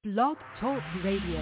Blog Talk Radio.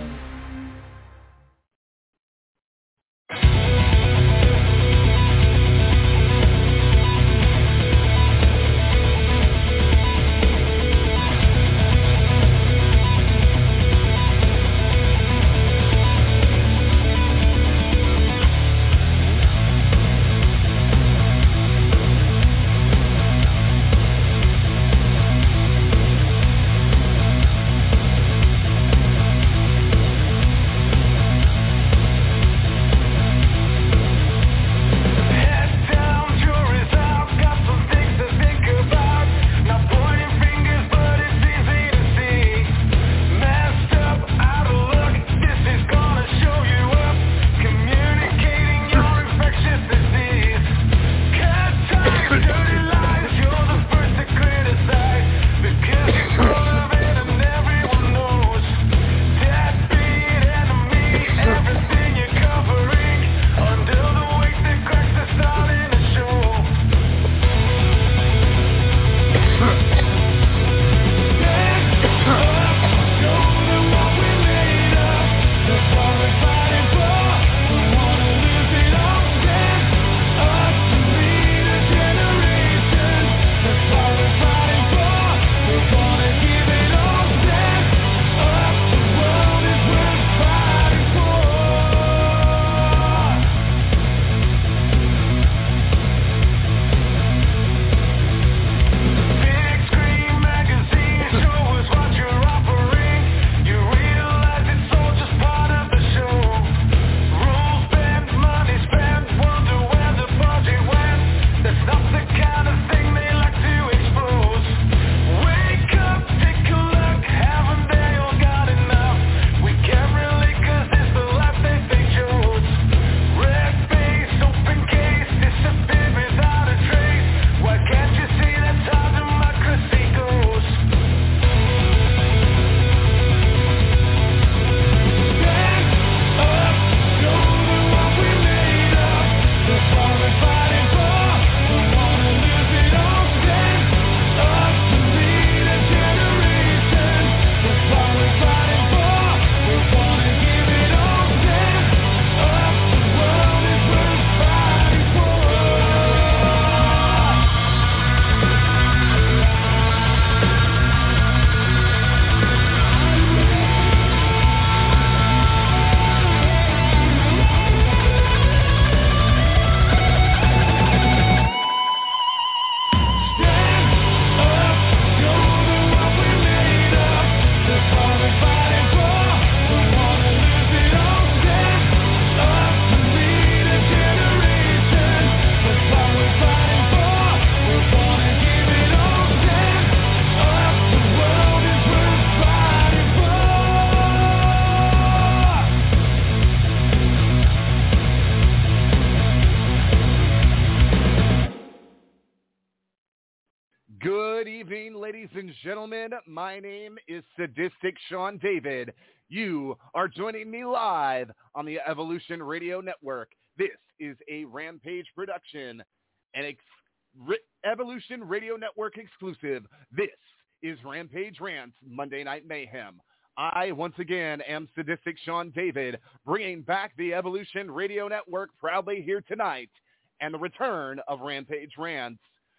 Good evening, ladies and gentlemen. My name is Sadistic Sean David. You are joining me live on the Evolution Radio Network. This is a Rampage production, an Evolution Radio Network exclusive. This is Rampage Rants Monday Night Mayhem. I, once again, am Sadistic Sean David, bringing back the Evolution Radio Network proudly here tonight, and the return of Rampage Rants.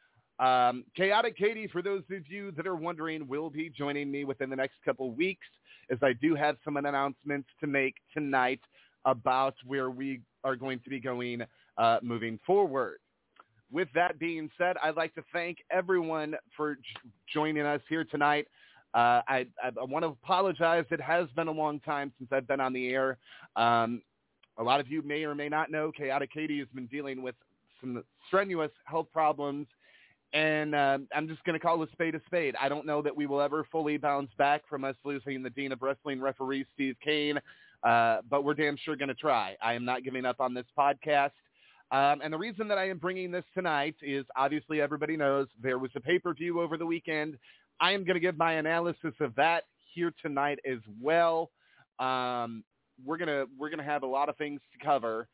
Chaotic Katie, for those of you that are wondering, will be joining me within the next couple weeks, as I do have some announcements to make tonight about where we are going to be going moving forward. With that being said, I'd like to thank everyone for joining us here tonight. I want to apologize. It has been a long time since I've been on the air. A lot of you may or may not know Chaotic Katie has been dealing with some strenuous health problems. And I'm just going to call a spade. I don't know that we will ever fully bounce back from us losing the Dean of Wrestling referee, Steve Kane, but we're damn sure going to try. I am not giving up on this podcast. And the reason that I am bringing this tonight is, obviously, everybody knows there was a pay-per-view over the weekend. I am going to give my analysis of that here tonight as well. We're gonna have a lot of things to cover.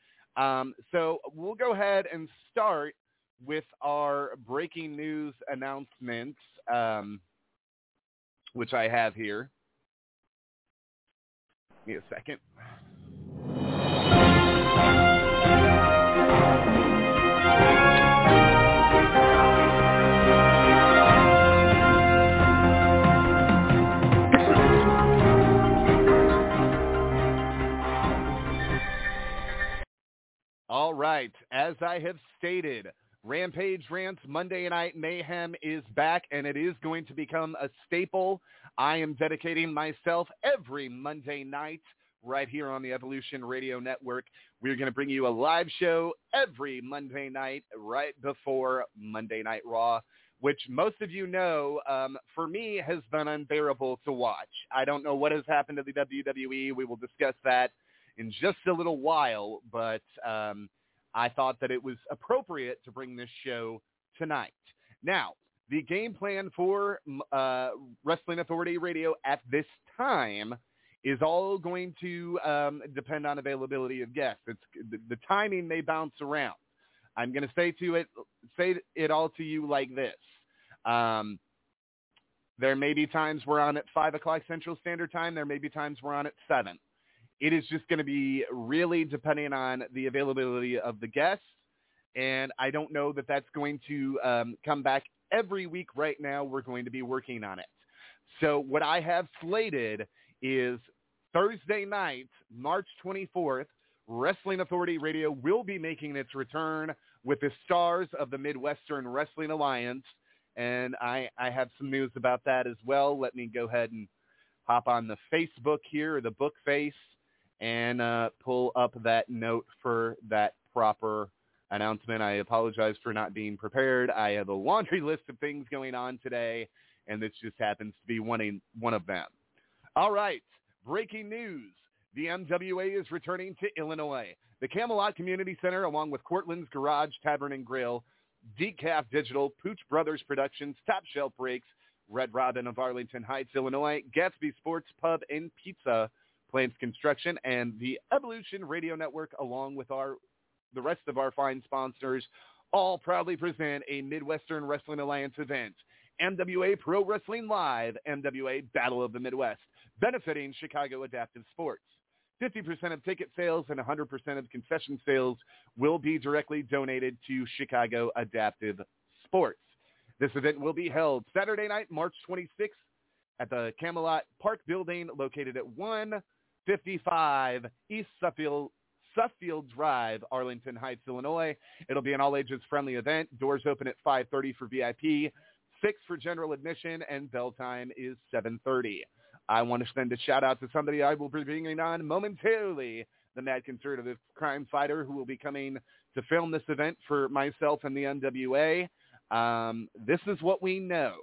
So we'll go ahead and start with our breaking news announcements, which I have here. Give me a second. All right. As I have stated, Rampage Rants Monday Night Mayhem is back, and it is going to become a staple. I am dedicating myself every Monday night right here on the Evolution Radio Network. We're going to bring you a live show every Monday night right before Monday Night Raw, which most of you know, for me, has been unbearable to watch. I don't know what has happened to the WWE. We will discuss that in just a little while, but I thought that it was appropriate to bring this show tonight. Now, the game plan for Wrestling Authority Radio at this time is all going to depend on availability of guests. The timing may bounce around. I'm going to say it all to you like this. There may be times we're on at 5 o'clock Central Standard Time. There may be times we're on at 7. It is just going to be really depending on the availability of the guests, and I don't know that that's going to come back every week. Right now, we're going to be working on it. So what I have slated is Thursday night, March 24th, Wrestling Authority Radio will be making its return with the stars of the Midwestern Wrestling Alliance, and I have some news about that as well. Let me go ahead and hop on the Facebook here, or the book face, and pull up that note for that proper announcement. I apologize for not being prepared. I have a laundry list of things going on today, and this just happens to be one of them. All right, breaking news. The MWA is returning to Illinois. The Camelot Community Center, along with Cortland's Garage Tavern and Grill, Decaf Digital, Pooch Brothers Productions, Top Shelf Breaks, Red Robin of Arlington Heights, Illinois, Gatsby Sports Pub and Pizza, Plains Construction, and the Evolution Radio Network, along with the rest of our fine sponsors, all proudly present a Midwestern Wrestling Alliance event. MWA Pro Wrestling Live, MWA Battle of the Midwest, benefiting Chicago Adaptive Sports. 50% of ticket sales and 100% of concession sales will be directly donated to Chicago Adaptive Sports. This event will be held Saturday night, March 26th, at the Camelot Park Building, located at 155 East Suffield Drive, Arlington Heights, Illinois. It'll be an all-ages-friendly event. Doors open at 5:30 for VIP, 6 for general admission, and bell time is 7:30. I want to send a shout-out to somebody I will be bringing on momentarily, the Mad Conservative Crime Fighter, who will be coming to film this event for myself and the NWA. This is what we know.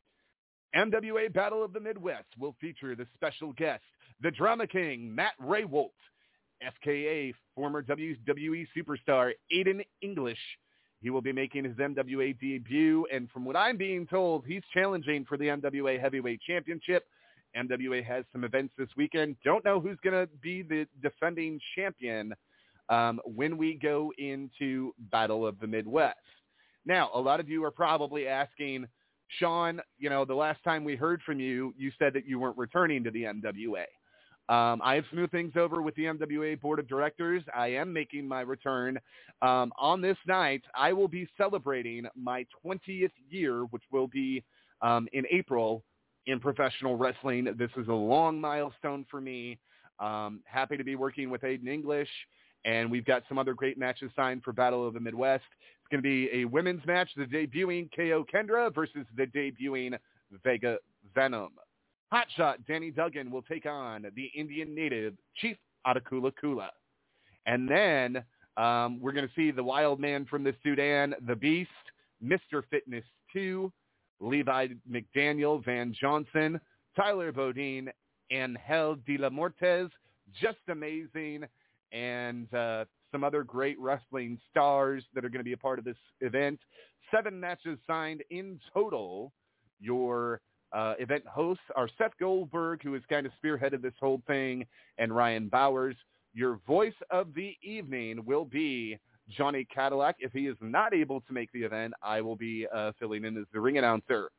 MWA Battle of the Midwest will feature the special guest, the Drama King, Matt Raywolt, FKA, former WWE superstar Aiden English. He will be making his MWA debut, and from what I'm being told, he's challenging for the MWA Heavyweight Championship. MWA has some events this weekend. Don't know who's going to be the defending champion when we go into Battle of the Midwest. Now, a lot of you are probably asking, Sean, the last time we heard from you, you said that you weren't returning to the MWA. I have smoothed things over with the MWA Board of Directors. I am making my return. On this night, I will be celebrating my 20th year, which will be in April, in professional wrestling. This is a long milestone for me. Happy to be working with Aiden English, and we've got some other great matches signed for Battle of the Midwest. It's going to be a women's match, the debuting KO Kendra versus the debuting Vega Venom. Hotshot Danny Duggan will take on the Indian native Chief Atakula Kula. And then we're going to see the wild man from the Sudan, the Beast, Mr. Fitness 2, Levi McDaniel, Van Johnson, Tyler Bodine, Angel de la Mortez, just amazing, and some other great wrestling stars that are going to be a part of this event. 7 matches signed in total. Your event hosts are Seth Goldberg, who has kind of spearheaded this whole thing, and Ryan Bowers. Your voice of the evening will be Johnny Cadillac. If he is not able to make the event, I will be filling in as the ring announcer.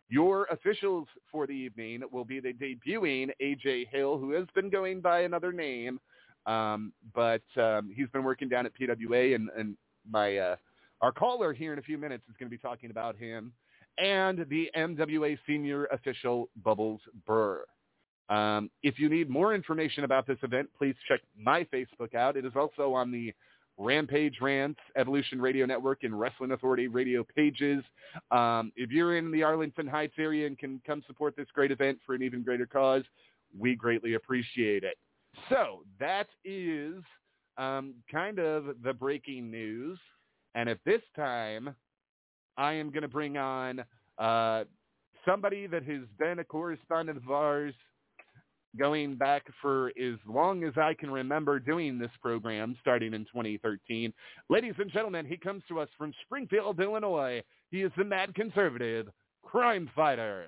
Your officials for the evening will be the debuting AJ Hill, who has been going by another name, but he's been working down at PWA, and our caller here in a few minutes is going to be talking about him, and the MWA senior official, Bubbles Burr. If you need more information about this event, please check my Facebook out. It is also on the Rampage Rants, Evolution Radio Network, and Wrestling Authority radio pages. If you're in the Arlington Heights area and can come support this great event for an even greater cause, we greatly appreciate it. So that is kind of the breaking news. And at this time, I am going to bring on somebody that has been a correspondent of ours going back for as long as I can remember doing this program, starting in 2013. Ladies and gentlemen, he comes to us from Springfield, Illinois. He is the mad conservative crime fighter.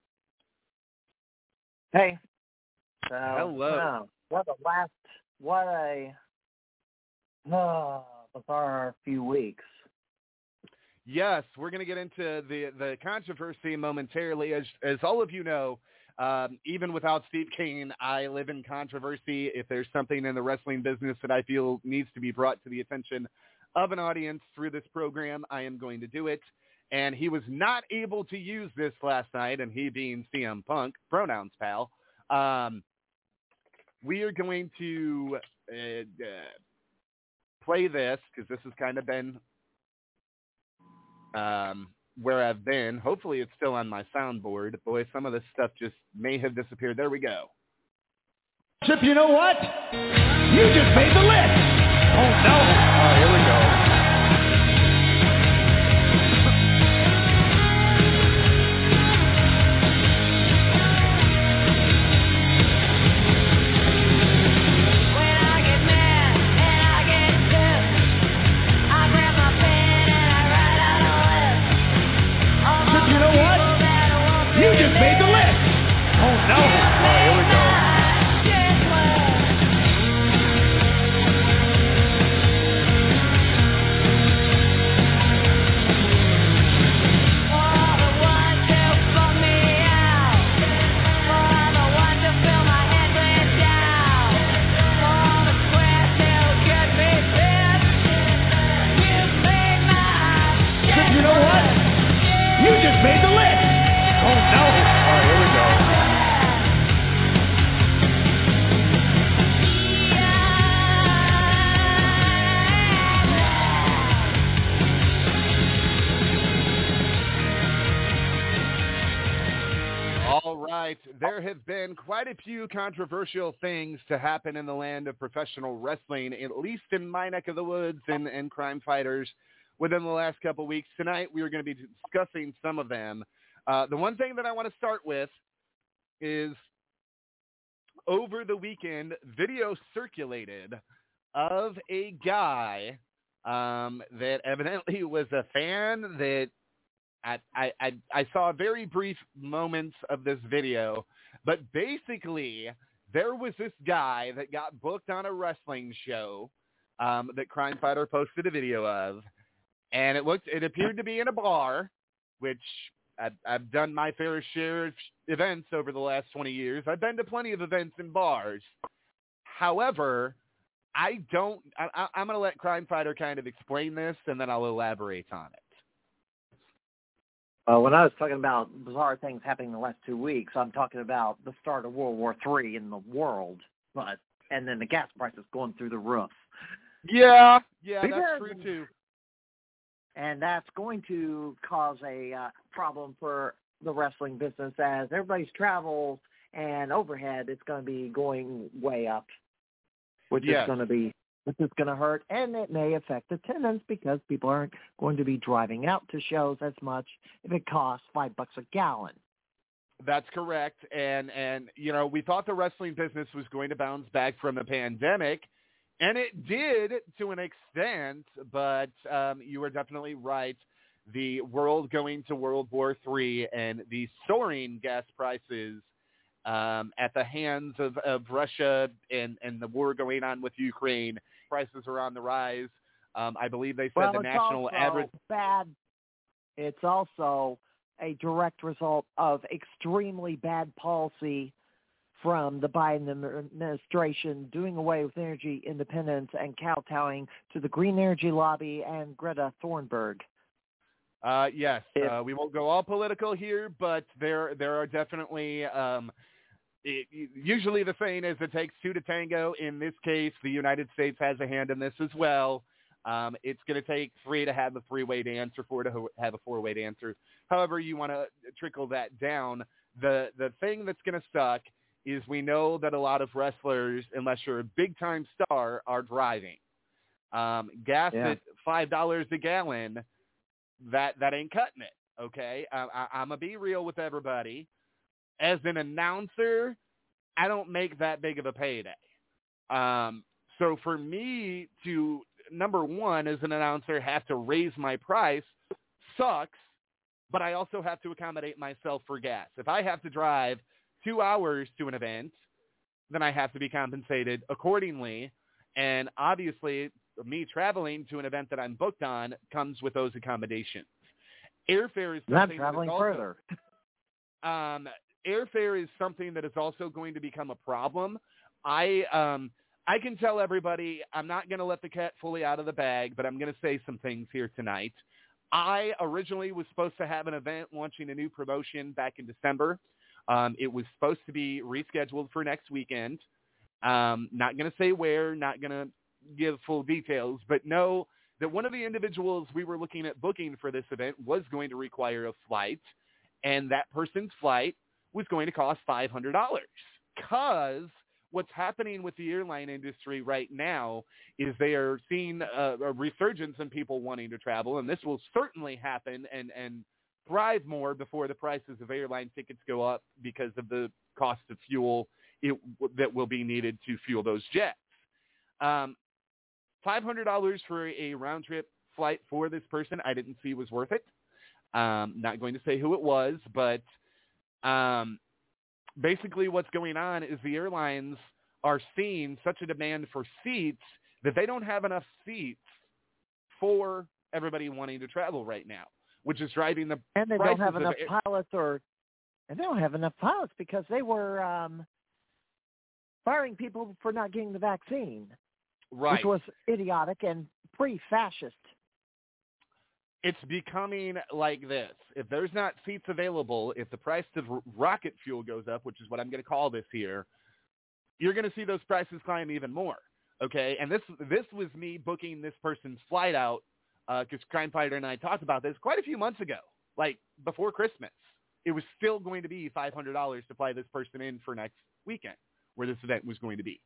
Hey. So, hello. What a bizarre few weeks. Yes, we're going to get into the controversy momentarily. As all of you know, even without Steve Kane, I live in controversy. If there's something in the wrestling business that I feel needs to be brought to the attention of an audience through this program, I am going to do it. And he was not able to use this last night, and he being CM Punk, pronouns pal. We are going to play this because this has kind of been where I've been. Hopefully it's still on my soundboard. Boy, some of this stuff just may have disappeared. There we go. Chip, you know what? You just made the list. Oh, no. Oh, here we go. There have been quite a few controversial things to happen in the land of professional wrestling, at least in my neck of the woods and crime fighters within the last couple of weeks. Tonight, we are going to be discussing some of them. The one thing that I want to start with is over the weekend, video circulated of a guy that evidently was a fan that I saw very brief moments of this video, but basically there was this guy that got booked on a wrestling show that Crime Fighter posted a video of, and it appeared to be in a bar, which I've done my fair share of events over the last 20 years. I've been to plenty of events in bars. However, I'm going to let Crime Fighter kind of explain this, and then I'll elaborate on it. When I was talking about bizarre things happening in the last 2 weeks, I'm talking about the start of World War III in the world, and then the gas prices going through the roof. Yeah, that's true too. And that's going to cause a problem for the wrestling business as everybody's travel and overhead is going to be going way up, which is going to hurt, and it may affect attendance because people aren't going to be driving out to shows as much if it costs $5 a gallon. That's correct. And you know, we thought the wrestling business was going to bounce back from the pandemic, and it did to an extent, but you were definitely right. The world going to World War III and the soaring gas prices at the hands of Russia and the war going on with Ukraine, prices are on the rise. I believe they said the national average. Bad. It's also a direct result of extremely bad policy from the Biden administration doing away with energy independence and kowtowing to the green energy lobby and Greta Thunberg. Yes, we won't go all political here, but there are definitely usually the saying is it takes two to tango. In this case, the United States has a hand in this as well. It's going to take three to have a three-way answer, four to have a four-way answer. However you want to trickle that down. The thing that's going to suck is we know that a lot of wrestlers, unless you're a big-time star, are driving. Gas at $5 a gallon, that ain't cutting it, okay? I'm going to be real with everybody. As an announcer, I don't make that big of a payday. So for me to, number one, as an announcer, have to raise my price sucks, but I also have to accommodate myself for gas. If I have to drive 2 hours to an event, then I have to be compensated accordingly. And obviously, me traveling to an event that I'm booked on comes with those accommodations. Airfare is something traveling further. Airfare is something that is also going to become a problem. I can tell everybody I'm not going to let the cat fully out of the bag, but I'm going to say some things here tonight. I originally was supposed to have an event launching a new promotion back in December. It was supposed to be rescheduled for next weekend. Not going to say where, not going to give full details, but know that one of the individuals we were looking at booking for this event was going to require a flight, and that person's flight was going to cost $500. Because what's happening with the airline industry right now is they are seeing a resurgence in people wanting to travel, and this will certainly happen and thrive more before the prices of airline tickets go up because of the cost of fuel that will be needed to fuel those jets. $500 for a round-trip flight for this person I didn't see was worth it. Not going to say who it was, but basically what's going on is the airlines are seeing such a demand for seats that they don't have enough seats for everybody wanting to travel right now, which is driving the and they don't have enough pilots, and they don't have enough pilots because they were firing people for not getting the vaccine, right? Which was idiotic and pretty fascist. It's becoming like this. If there's not seats available, if the price of rocket fuel goes up, which is what I'm going to call this here, you're going to see those prices climb even more. Okay, and this was me booking this person's flight out because Crime Fighter and I talked about this quite a few months ago, like before Christmas. It was still going to be $500 to fly this person in for next weekend, where this event was going to be.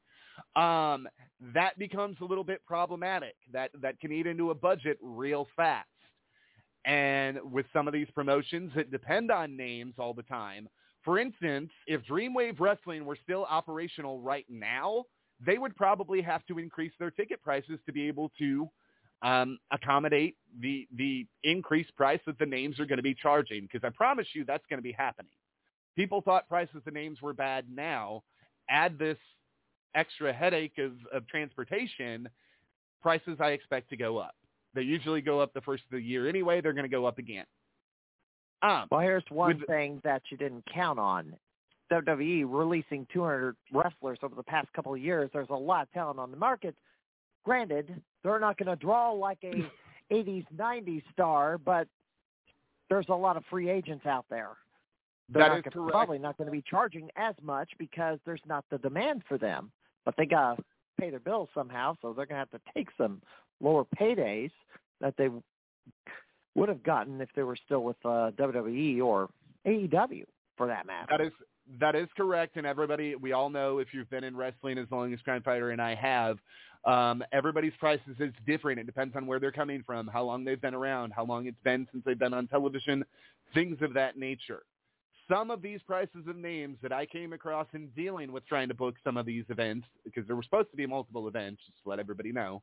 That becomes a little bit problematic. That can eat into a budget real fast. And with some of these promotions that depend on names all the time, for instance, if Dreamwave Wrestling were still operational right now, they would probably have to increase their ticket prices to be able to accommodate the increased price that the names are going to be charging, because I promise you that's going to be happening. People thought prices of names were bad now. Add this extra headache of transportation, prices I expect to go up. They usually go up the first of the year anyway. They're going to go up again. Well, here's one thing that you didn't count on. WWE releasing 200 wrestlers over the past couple of years. There's a lot of talent on the market. Granted, they're not going to draw like a 80s, 90s star, but there's a lot of free agents out there. They're probably not going to be charging as much because there's not the demand for them. But they got to pay their bills somehow, so they're going to have to take some lower paydays that they would have gotten if they were still with WWE or AEW, for that matter. That is correct, and everybody, we all know, if you've been in wrestling as long as Crime Fighter and I have, everybody's prices is different. It depends on where they're coming from, how long they've been around, how long it's been since they've been on television, things of that nature. Some of these prices of names that I came across in dealing with trying to book some of these events, because there were supposed to be multiple events, just to let everybody know,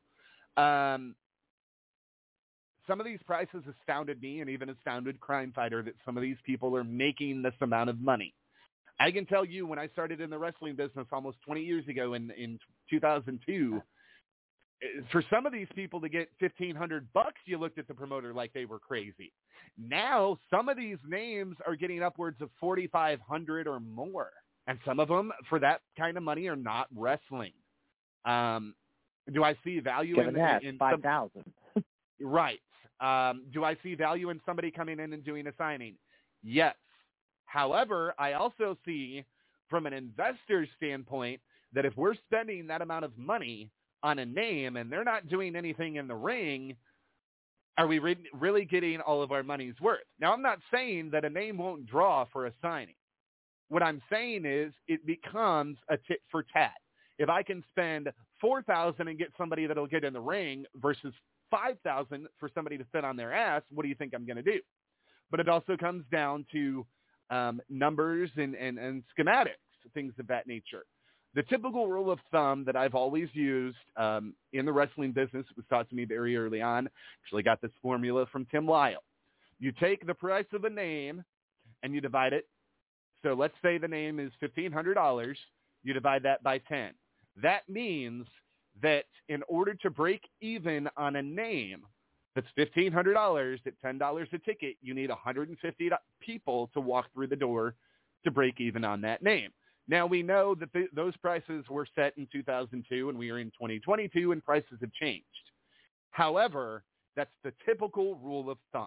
some of these prices astounded me and even astounded Crime Fighter that some of these people are making this amount of money. I can tell you, when I started in the wrestling business almost 20 years ago in 2002, For some of these people to get $1,500, you looked at the promoter like they were crazy. Now, some of these names are getting upwards of $4,500 or more. And some of them, for that kind of money, are not wrestling. Do I see value in $5,000? Right. Do I see value in somebody coming in and doing a signing? Yes. However, I also see from an investor standpoint that if we're spending that amount of money on a name and they're not doing anything in the ring, are we really getting all of our money's worth? Now, I'm not saying that a name won't draw for a signing. What I'm saying is it becomes a tit for tat. If I can spend $4,000 and get somebody that'll get in the ring versus $5,000 for somebody to sit on their ass, what do you think I'm going to do? But it also comes down to numbers and schematics, things of that nature. The typical rule of thumb that I've always used in the wrestling business, it was taught to me very early on, actually got this formula from Tim Lyle. You take the price of a name and you divide it. So let's say the name is $1,500. You divide that by 10. That means that in order to break even on a name that's $1,500 at $10 a ticket, you need 150 people to walk through the door to break even on that name. Now, we know that those prices were set in 2002, and we are in 2022, and prices have changed. However, that's the typical rule of thumb.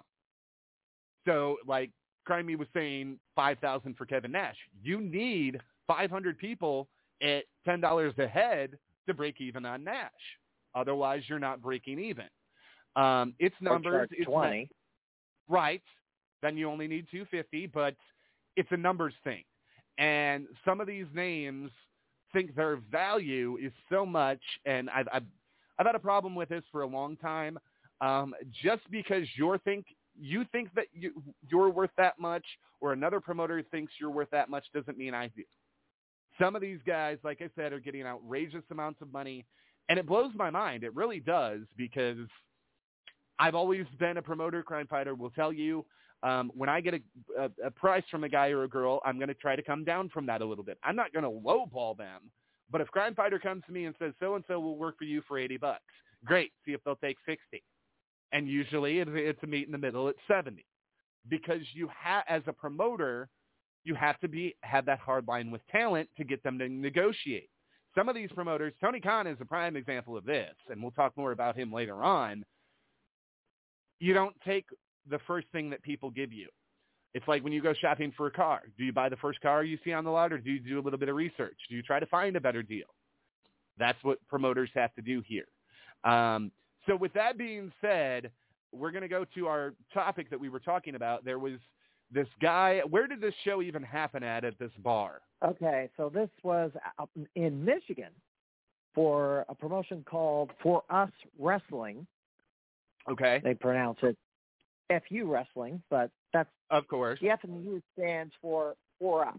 So, like Crimey was saying, $5,000 for Kevin Nash. You need 500 people at $10 a head to break even on Nash. Otherwise, you're not breaking even. It's numbers. It's 20. Right. Then you only need 250, but it's a numbers thing. And some of these names think their value is so much, and I've had a problem with this for a long time. Just because you think that you're worth that much, or another promoter thinks you're worth that much, doesn't mean I do. Some of these guys, like I said, are getting outrageous amounts of money, and it blows my mind. It really does, because I've always been a promoter. Crime Fighter will tell you, when I get a price from a guy or a girl, I'm going to try to come down from that a little bit. I'm not going to lowball them, but if Crime Fighter comes to me and says, so-and-so will work for you for $80, great, see if they'll take 60. And usually it's a meet in the middle at 70, because you as a promoter, you have to have that hard line with talent to get them to negotiate. Some of these promoters, Tony Khan is a prime example of this, and we'll talk more about him later on. You don't take the first thing that people give you. It's like when you go shopping for a car. Do you buy the first car you see on the lot, or do you do a little bit of research? Do you try to find a better deal? That's what promoters have to do here. So with that being said, we're going to go to our topic that we were talking about. There was this guy. Where did this show even happen at this bar? Okay, so this was in Michigan for a promotion called For Us Wrestling. Okay. They pronounce it FU Wrestling, but that's of course. The F and the U stands for Us.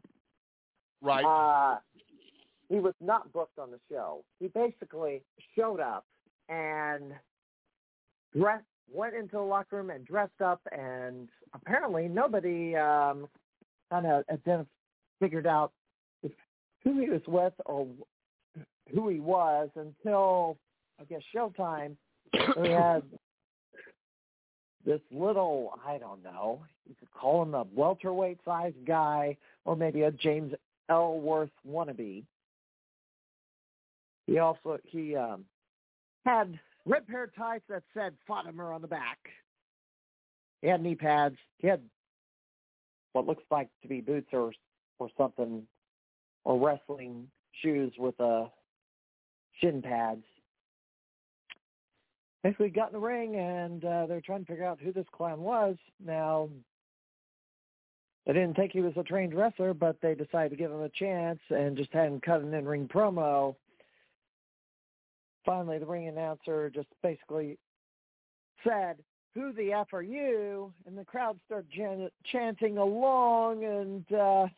Right. He was not booked on the show. He basically showed up and went into the locker room and dressed up, and apparently nobody kind of figured out who he was with or who he was until, I guess, showtime. We had this little, I don't know, you could call him a welterweight-sized guy or maybe a James Ellsworth wannabe. He had red pair of tights that said Fatima on the back. He had knee pads. He had what looks like to be boots or something, or wrestling shoes with shin pads. Basically got in the ring, and they're trying to figure out who this clown was. Now, they didn't think he was a trained wrestler, but they decided to give him a chance and just had him cut an in-ring promo. Finally, the ring announcer just basically said, "Who the F are you?" And the crowd started chanting along, and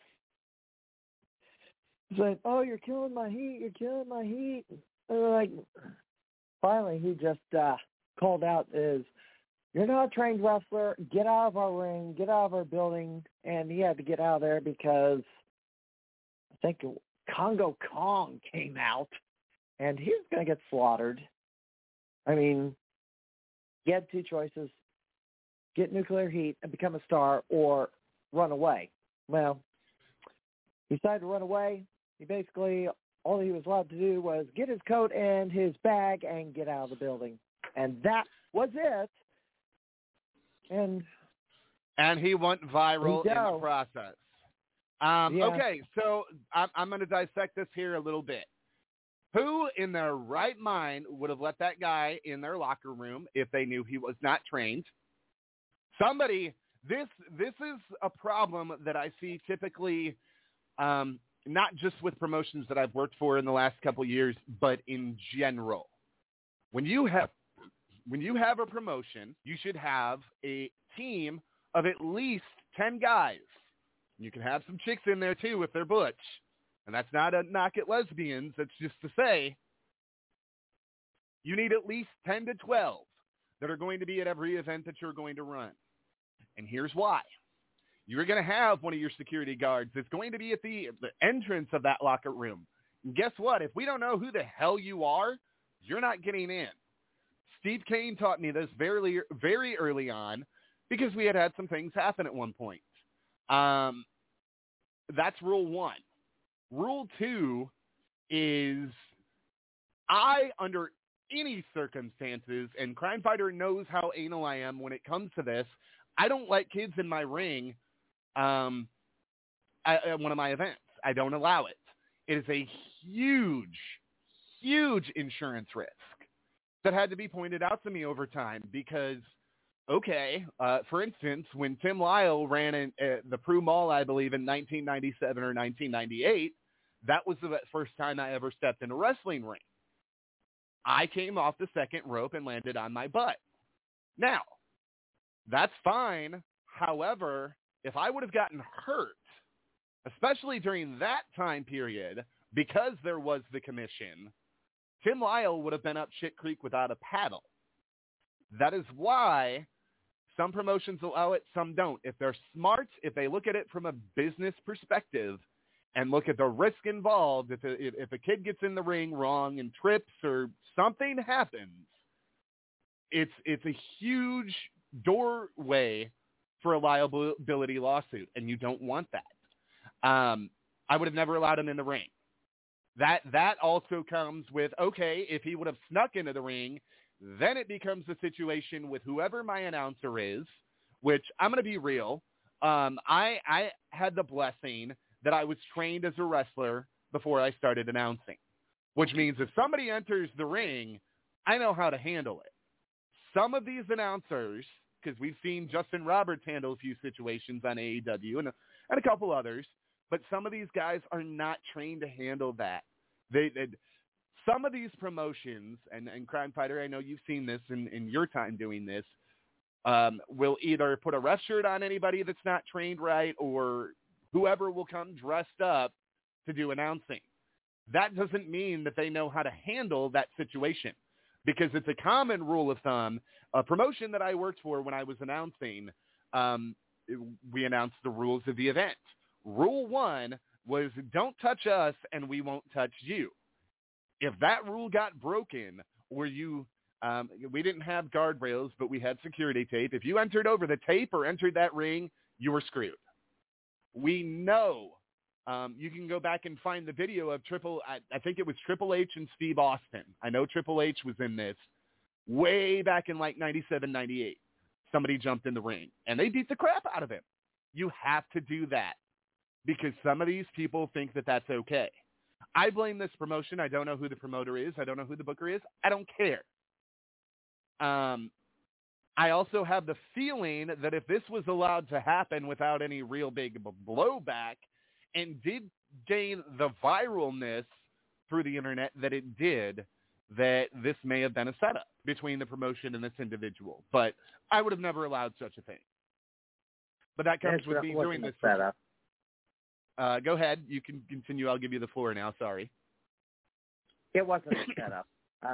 said, "Oh, you're killing my heat, you're killing my heat." And finally, he just called out, "You're not a trained wrestler. Get out of our ring. Get out of our building." And he had to get out of there because I think Congo Kong came out, and he was going to get slaughtered. I mean, he had two choices: get nuclear heat and become a star, or run away. Well, he decided to run away. He basically, all he was allowed to do was get his coat and his bag and get out of the building. And that was it. And he went viral in the process. Okay, so I'm going to dissect this here a little bit. Who in their right mind would have let that guy in their locker room if they knew he was not trained? Somebody, this is a problem that I see typically, not just with promotions that I've worked for in the last couple of years, but in general. When you have a promotion, you should have a team of at least 10 guys. You can have some chicks in there too if they're butch. And that's not a knock at lesbians. That's just to say you need at least 10 to 12 that are going to be at every event that you're going to run. And here's why. You're going to have one of your security guards that's going to be at the entrance of that locker room. And guess what? If we don't know who the hell you are, you're not getting in. Steve Kane taught me this very, very early on because we had some things happen at one point. That's rule 1. Rule 2 is under any circumstances, and Crime Fighter knows how anal I am when it comes to this, I don't let kids in my ring at one of my events. I don't allow it. It is a huge, huge insurance risk that had to be pointed out to me over time because, okay, for instance, when Tim Lyle ran in the Prue Mall, I believe, in 1997 or 1998, that was the first time I ever stepped in a wrestling ring. I came off the second rope and landed on my butt. Now, that's fine. However, if I would have gotten hurt, especially during that time period, because there was the commission, Tim Lyle would have been up shit creek without a paddle. That is why some promotions allow it, some don't. If they're smart, if they look at it from a business perspective and look at the risk involved, if a kid gets in the ring wrong and trips or something happens, it's a huge doorway for a liability lawsuit, and you don't want that. I would have never allowed him in the ring. That also comes with, okay, if he would have snuck into the ring, then it becomes a situation with whoever my announcer is, which I'm going to be real. I had the blessing that I was trained as a wrestler before I started announcing, which means if somebody enters the ring, I know how to handle it. Some of these announcers, because we've seen Justin Roberts handle a few situations on AEW and a couple others, but some of these guys are not trained to handle that. Some of these promotions, and Crime Fighter, I know you've seen this in your time doing this, will either put a ref shirt on anybody that's not trained right, or whoever will come dressed up to do announcing. That doesn't mean that they know how to handle that situation, because it's a common rule of thumb. A promotion that I worked for when I was announcing, we announced the rules of the event. Rule 1 was don't touch us and we won't touch you. If that rule got broken, or we didn't have guardrails, but we had security tape. If you entered over the tape or entered that ring, you were screwed. We know. You can go back and find the video of I think it was Triple H and Steve Austin. I know Triple H was in this way back in like 97, 98. Somebody jumped in the ring, and they beat the crap out of him. You have to do that because some of these people think that that's okay. I blame this promotion. I don't know who the promoter is. I don't know who the booker is. I don't care. I also have the feeling that if this was allowed to happen without any real big blowback and did gain the viralness through the internet that it did, that this may have been a setup between the promotion and this individual. But I would have never allowed such a thing. But that comes with me doing this setup. Go ahead. You can continue. I'll give you the floor now. Sorry. It wasn't a setup.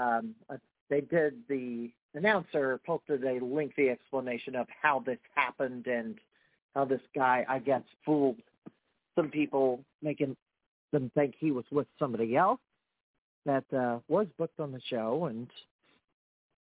The announcer posted a lengthy explanation of how this happened and how this guy, I guess, fooled some people, making them think he was with somebody else that was booked on the show. And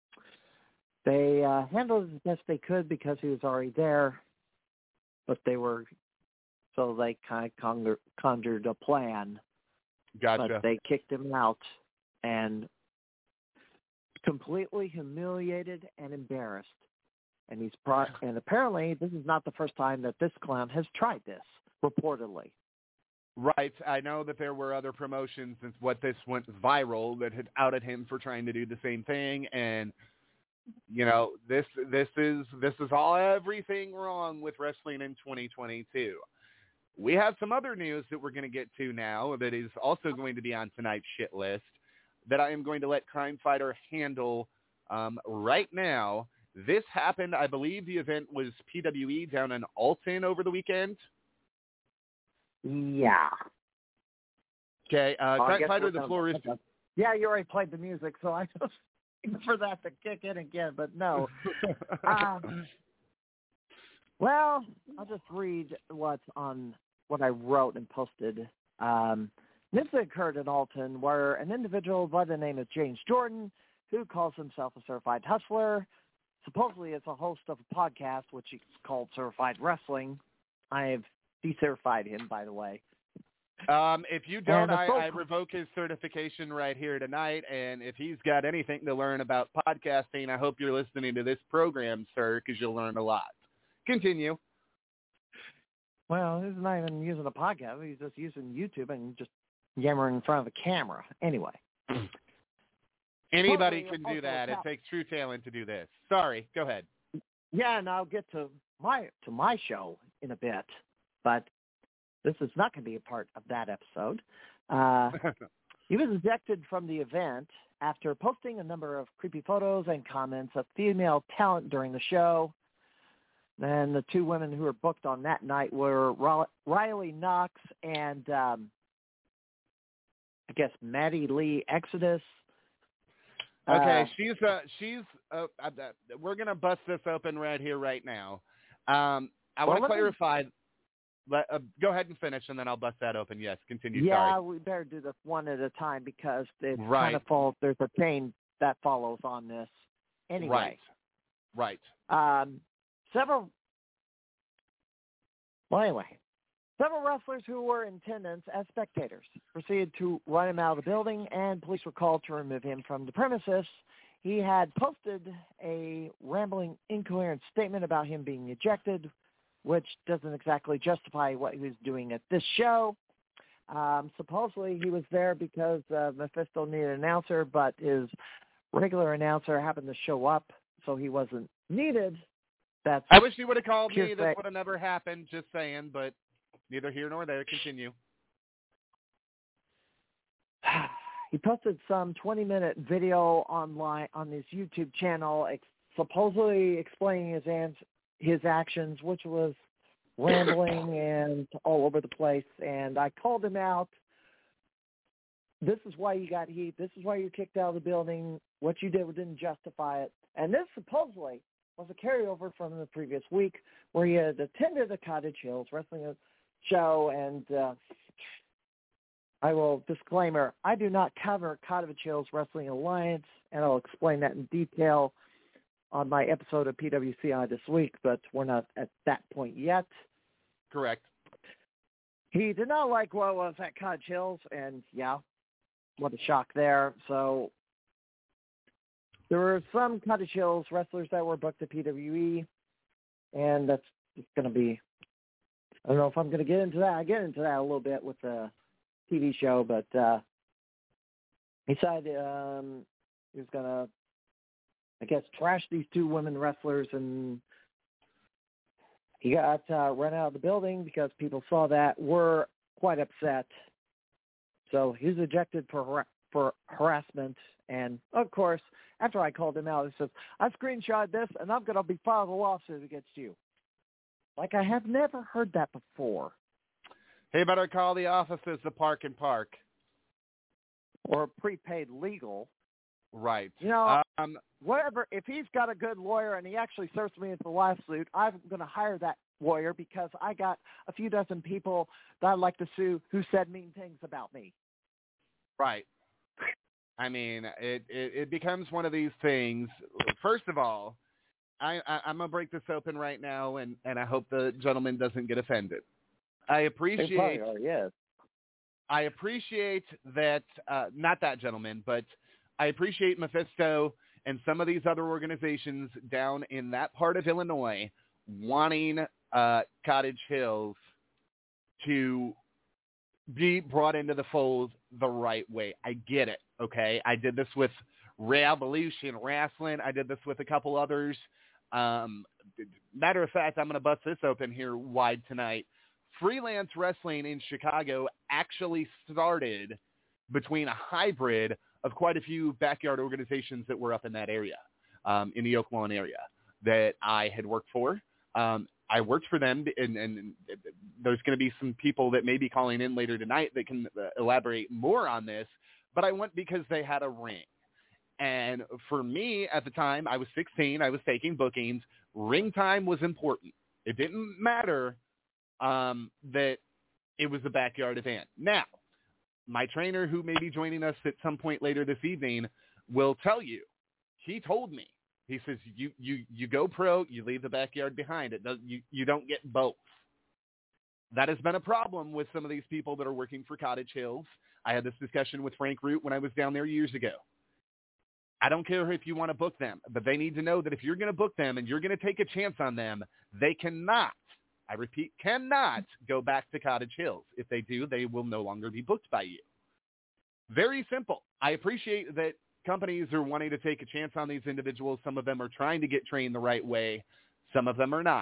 They handled it as best they could because he was already there, but they kind of conjured a plan. Gotcha. But they kicked him out and completely humiliated and embarrassed. And and apparently this is not the first time that this clown has tried this, reportedly. Right. I know that there were other promotions since what this went viral that had outed him for trying to do the same thing, and this is all everything wrong with wrestling in 2022. We have some other news that we're going to get to now that is also going to be on tonight's shit list that I am going to let Crime Fighter handle right now. This happened, I believe the event was PWE down in Alton over the weekend. Yeah. Okay, Crime Fighter, the floor is... Yeah, you already played the music, so I just waiting for that to kick in again, but no. Well, I'll just read what I wrote and posted. This occurred in Alton, where an individual by the name of James Jordan, who calls himself a certified hustler, supposedly is a host of a podcast, which is called Certified Wrestling. I have decertified him, by the way. If you don't, I revoke his certification right here tonight, and if he's got anything to learn about podcasting, I hope you're listening to this program, sir, because you'll learn a lot. Continue. Well, he's not even using a podcast. He's just using YouTube and just yammering in front of a camera. Anyway. Anybody can do that. It takes true talent to do this. Sorry, go ahead. Yeah, and I'll get to my show in a bit, but this is not going to be a part of that episode. He was ejected from the event after posting a number of creepy photos and comments of female talent during the show. And the two women who were booked on that night were Riley Knox and I guess Maddie Lee Exodus. Okay, we're going to bust this open right here, right now. I want to clarify. Go ahead and finish, and then I'll bust that open. Yes, continue. Yeah, sorry. We better do this one at a time because it's right. kind of falls. There's a chain that follows on this. Anyway. Right. Several wrestlers who were in attendance as spectators proceeded to run him out of the building, and police were called to remove him from the premises. He had posted a rambling, incoherent statement about him being ejected, which doesn't exactly justify what he was doing at this show. Supposedly he was there because Mephisto needed an announcer, but his regular announcer happened to show up, so he wasn't needed. I wish he would have called me. This would have never happened, just saying, but neither here nor there. Continue. He posted some 20-minute video online on his YouTube channel supposedly explaining his actions, which was rambling and all over the place. And I called him out. This is why you got heat. This is why you're kicked out of the building. What you did didn't justify it. And this supposedly was a carryover from the previous week where he had attended a Cottage Hills wrestling show. And I will disclaimer, I do not cover Cottage Hills Wrestling Alliance, and I'll explain that in detail on my episode of PWCI this week, but we're not at that point yet. Correct. He did not like what was at Cottage Hills, and yeah, what a shock there. So there were some Cottage Hills wrestlers that were booked at PWE, and that's just going to be, I don't know if I'm going to get into that. I get into that a little bit with the TV show, but he decided he was going to, I guess, trash these two women wrestlers, and he got run out of the building because people saw that, were quite upset. So he was ejected for harassment. And, of course, after I called him out, he says, I screenshot this, and I'm going to be filing a lawsuit against you. Like, I have never heard that before. He better call the offices of Park and Park. Or prepaid legal. Right. You know, whatever. If he's got a good lawyer and he actually serves me into the lawsuit, I'm going to hire that lawyer because I got a few dozen people that I'd like to sue who said mean things about me. Right. I mean, it becomes one of these things. First of all, I'm going to break this open right now, and I hope the gentleman doesn't get offended. I appreciate, They probably are, yes. I appreciate that, not that gentleman, but I appreciate Mephisto and some of these other organizations down in that part of Illinois wanting Cottage Hills to be brought into the fold the right way. I get it, okay? I did this with Revolution Wrestling. I did this with a couple others. Matter of fact, I'm going to bust this open here wide tonight. Freelance wrestling in Chicago actually started between a hybrid of quite a few backyard organizations that were up in that area, in the Oak Lawn area that I had worked for. I worked for them, and there's going to be some people that may be calling in later tonight that can elaborate more on this, but I went because they had a ring. And for me at the time, I was 16. I was taking bookings. Ring time was important. It didn't matter that it was a backyard event. Now, my trainer, who may be joining us at some point later this evening, will tell you. He told me. He says, you go pro, you leave the backyard behind. You don't get both. That has been a problem with some of these people that are working for Cottage Hills. I had this discussion with Frank Root when I was down there years ago. I don't care if you want to book them, but they need to know that if you're going to book them and you're going to take a chance on them, they cannot, I repeat, cannot go back to Cottage Hills. If they do, they will no longer be booked by you. Very simple. I appreciate that companies are wanting to take a chance on these individuals. Some of them are trying to get trained the right way. Some of them are not.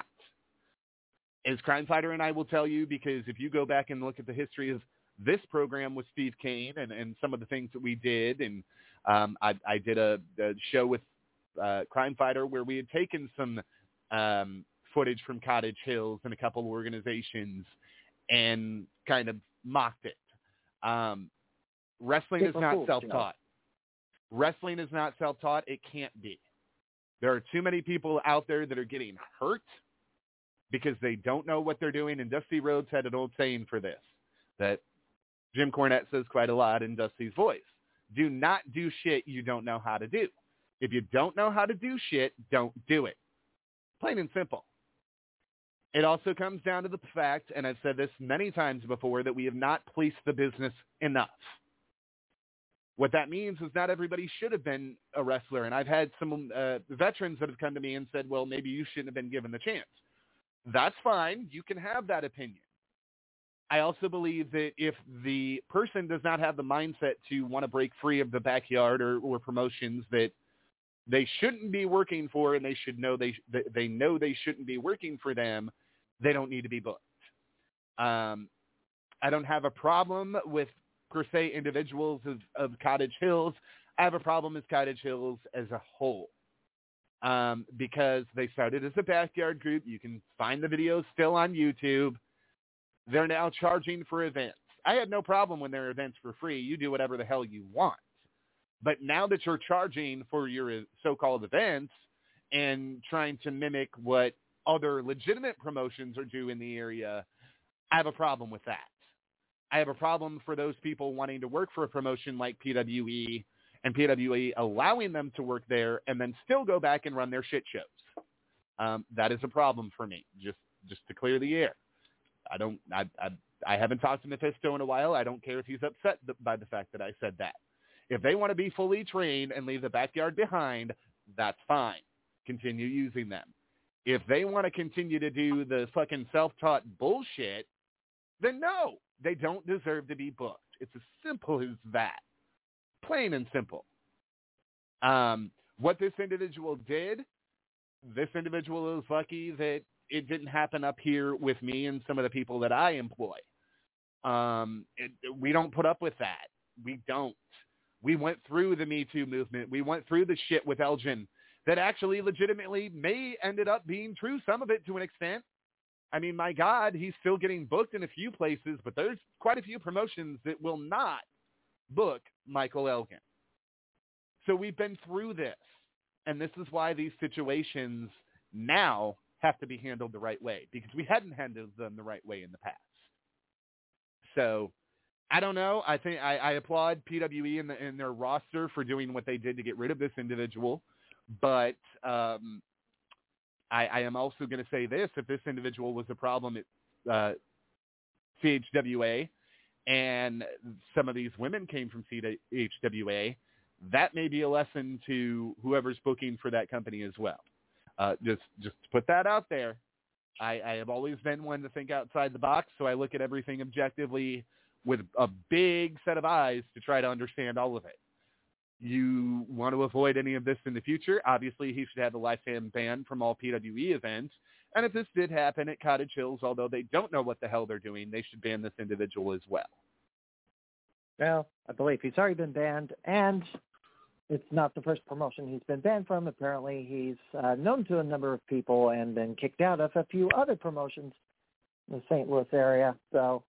As Crime Fighter and I will tell you, because if you go back and look at the history of this program with Steve Kane and some of the things that we did, and I did a show with Crime Fighter where we had taken some footage from Cottage Hills and a couple of organizations and kind of mocked it. Wrestling is not self-taught. Wrestling is not self-taught. It can't be. There are too many people out there that are getting hurt because they don't know what they're doing. And Dusty Rhodes had an old saying for this that Jim Cornette says quite a lot in Dusty's voice. Do not do shit you don't know how to do. If you don't know how to do shit, don't do it. Plain and simple. It also comes down to the fact, and I've said this many times before, that we have not policed the business enough. What that means is not everybody should have been a wrestler. And I've had some veterans that have come to me and said, well, maybe you shouldn't have been given the chance. That's fine. You can have that opinion. I also believe that if the person does not have the mindset to want to break free of the backyard or promotions that they shouldn't be working for, and they should know they know they shouldn't be working for them, they don't need to be booked. I don't have a problem with per se individuals of Cottage Hills. I have a problem with Cottage Hills as a whole. Because they started as a backyard group. You can find the videos still on YouTube. They're now charging for events. I had no problem when there are events for free. You do whatever the hell you want. But now that you're charging for your so-called events and trying to mimic what other legitimate promotions are doing in the area, I have a problem with that. I have a problem for those people wanting to work for a promotion like PWE and PWE allowing them to work there and then still go back and run their shit shows. That is a problem for me, just to clear the air. I haven't talked to Mephisto in a while. I don't care if he's upset by the fact that I said that. If they want to be fully trained and leave the backyard behind, that's fine. Continue using them. If they want to continue to do the fucking self-taught bullshit, then no, they don't deserve to be booked. It's as simple as that. Plain and simple. What this individual did, this individual is lucky that it didn't happen up here with me and some of the people that I employ. We don't put up with that. We don't. We went through the Me Too movement. We went through the shit with Elgin that actually legitimately may ended up being true, some of it to an extent. I mean, my God, he's still getting booked in a few places, but there's quite a few promotions that will not book Michael Elgin. So we've been through this, and this is why these situations now have to be handled the right way, because we hadn't handled them the right way in the past. So I don't know. I think I applaud PWE in their roster for doing what they did to get rid of this individual, but I am also going to say this: if this individual was a problem at CHWA, and some of these women came from CHWA, that may be a lesson to whoever's booking for that company as well. Just to put that out there. I have always been one to think outside the box, so I look at everything objectively with a big set of eyes to try to understand all of it. You want to avoid any of this in the future. Obviously, he should have the lifetime ban from all PWE events. And if this did happen at Cottage Hills, although they don't know what the hell they're doing, they should ban this individual as well. Well, I believe he's already been banned, and it's not the first promotion he's been banned from. Apparently, he's known to a number of people and been kicked out of a few other promotions in the St. Louis area. So,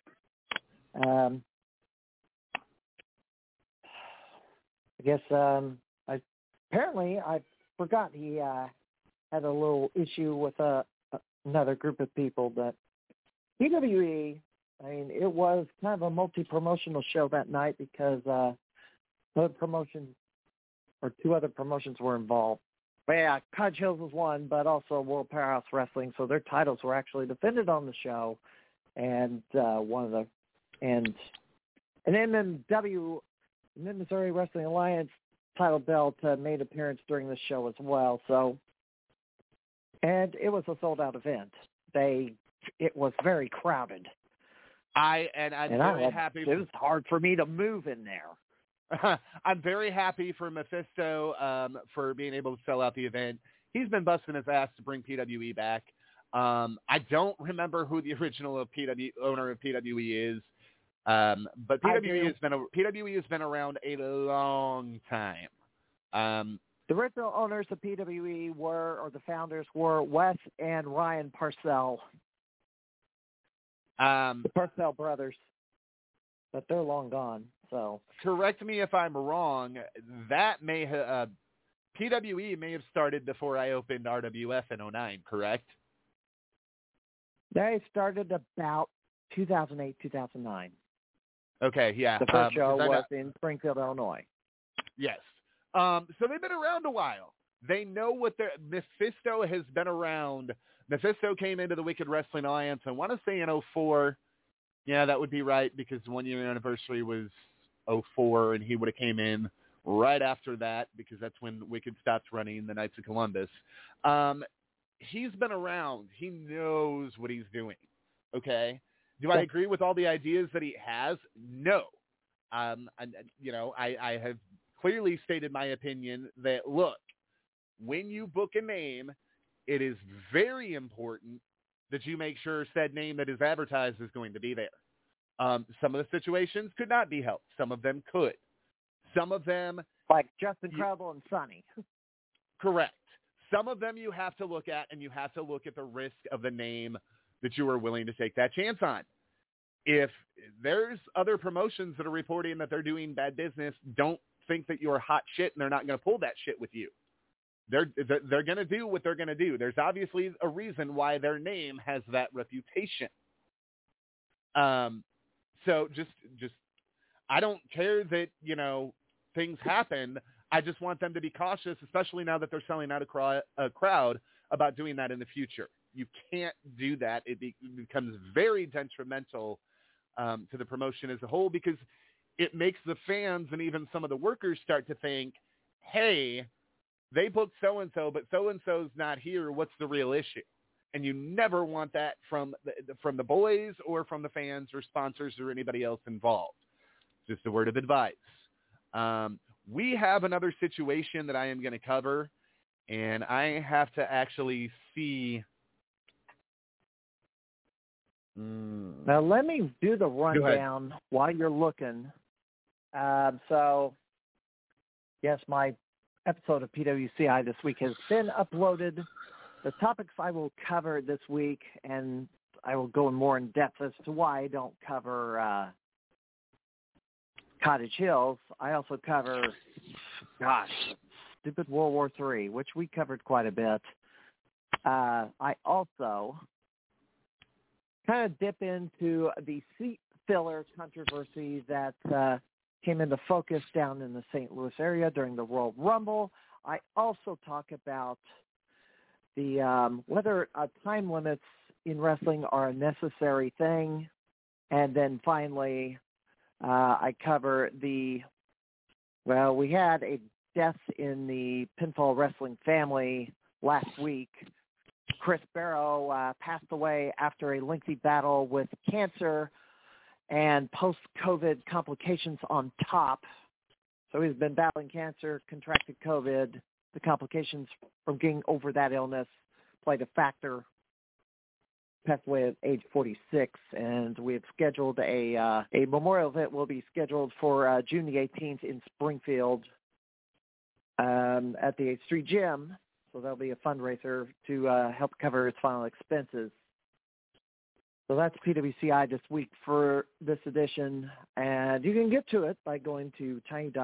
I guess apparently I forgot he had a little issue with another group of people. But PWE, I mean, it was kind of a multi-promotional show that night because other promotions or two other promotions were involved. But yeah, Cottage Hills was one, but also World Powerhouse Wrestling, so their titles were actually defended on the show, and and MMW, Mid-Missouri Wrestling Alliance title belt made appearance during the show as well. So, and it was a sold-out event. It was very crowded. I'm very happy. It was hard for me to move in there. I'm very happy for Mephisto for being able to sell out the event. He's been busting his ass to bring PWE back. I don't remember who the original owner of PWE is, but PWE has been around a long time. The original owners of PWE the founders were Wes and Ryan Parcell. The Parcell brothers, but they're long gone. So correct me if I'm wrong. That may have PWE may have started before I opened RWF in 2009. Correct? They started about 2008, 2009. Okay, yeah. The first show was in Springfield, Illinois. Yes. So they've been around a while. They know what Mephisto has been around. Mephisto came into the Wicked Wrestling Alliance, I want to say in 2004. Yeah, that would be right because the 1 year anniversary was 2004, and he would have came in right after that because that's when Wicked stopped running the Knights of Columbus. He's been around. He knows what he's doing. Okay? Do I agree with all the ideas that he has? No. I have clearly stated my opinion that, look, when you book a name, it is very important that you make sure said name that is advertised is going to be there. Some of the situations could not be helped. Some of them could. Some of them... Like Justin Credible and Sonny. Correct. Some of them you have to look at, and you have to look at the risk of the name that you are willing to take that chance on. If there's other promotions that are reporting that they're doing bad business, don't think that you're hot shit and they're not going to pull that shit with you. They're going to do what they're going to do. There's obviously a reason why their name has that reputation. So just I don't care that, things happen. I just want them to be cautious, especially now that they're selling out a crowd, about doing that in the future. You can't do that. It becomes very detrimental to the promotion as a whole because it makes the fans and even some of the workers start to think, hey, they booked so-and-so, but so-and-so's not here. What's the real issue? And you never want that from the boys or from the fans or sponsors or anybody else involved. Just a word of advice. We have another situation that I am going to cover, and I have to actually see. Now, let me do the rundown while you're looking. So, yes, my episode of PWCI this week has been uploaded. The topics I will cover this week, and I will go in more in depth as to why I don't cover Cottage Hills. I also cover, stupid World War III, which we covered quite a bit. I also kind of dip into the filler controversy that came into focus down in the St. Louis area during the Royal Rumble. I also talk about the whether time limits in wrestling are a necessary thing. And then finally, I cover we had a death in the pinfall wrestling family last week. Chris Barrow passed away after a lengthy battle with cancer and post-COVID complications on top. So he's been battling cancer, contracted COVID. The complications from getting over that illness played a factor. Passed away at age 46, and we have scheduled a memorial event will be scheduled for June the 18th in Springfield at the 8th Street Gym. So there'll be a fundraiser to help cover its final expenses. So that's PWCI this week for this edition, and you can get to it by going to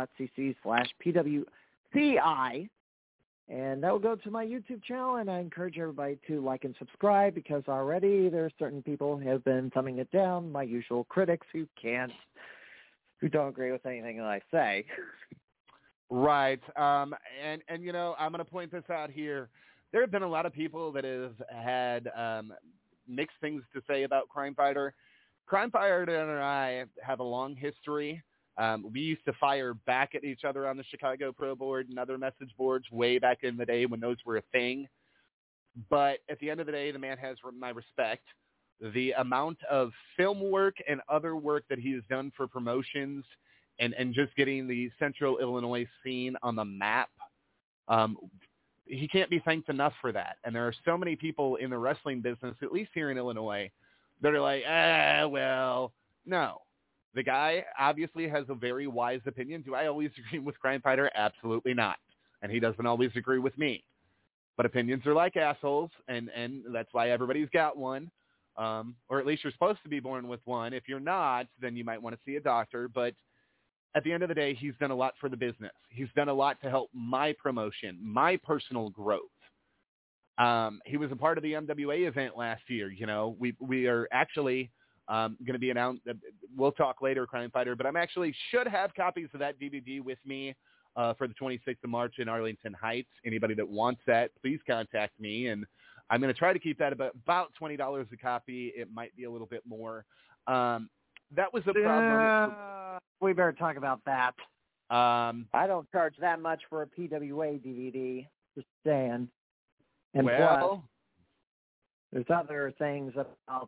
tiny.cc/PWCI. And that will go to my YouTube channel, and I encourage everybody to like and subscribe because already there are certain people who have been thumbing it down, my usual critics who don't agree with anything that I say. Right. And you know, I'm going to point this out here. There have been a lot of people that have had mixed things to say about Crime Fighter. Crime Fighter and I have a long history. We used to fire back at each other on the Chicago Pro Board and other message boards way back in the day when those were a thing. But at the end of the day, the man has my respect. The amount of film work and other work that he has done for promotions and just getting the Central Illinois scene on the map, he can't be thanked enough for that. And there are so many people in the wrestling business, at least here in Illinois, that are like, well, no. The guy obviously has a very wise opinion. Do I always agree with Crime Fighter? Absolutely not. And he doesn't always agree with me. But opinions are like assholes, and that's why everybody's got one. Or at least you're supposed to be born with one. If you're not, then you might want to see a doctor. But at the end of the day, he's done a lot for the business. He's done a lot to help my promotion, my personal growth. He was a part of the MWA event last year. You know, we are actually going to be announced. We'll talk later, Crime Fighter, but I'm actually should have copies of that DVD with me for the 26th of March in Arlington Heights. Anybody that wants that, please contact me, and I'm going to try to keep that about $20 a copy. It might be a little bit more. That was a problem. We better talk about that. I don't charge that much for a PWA DVD. Just saying. And plus, there's other things about.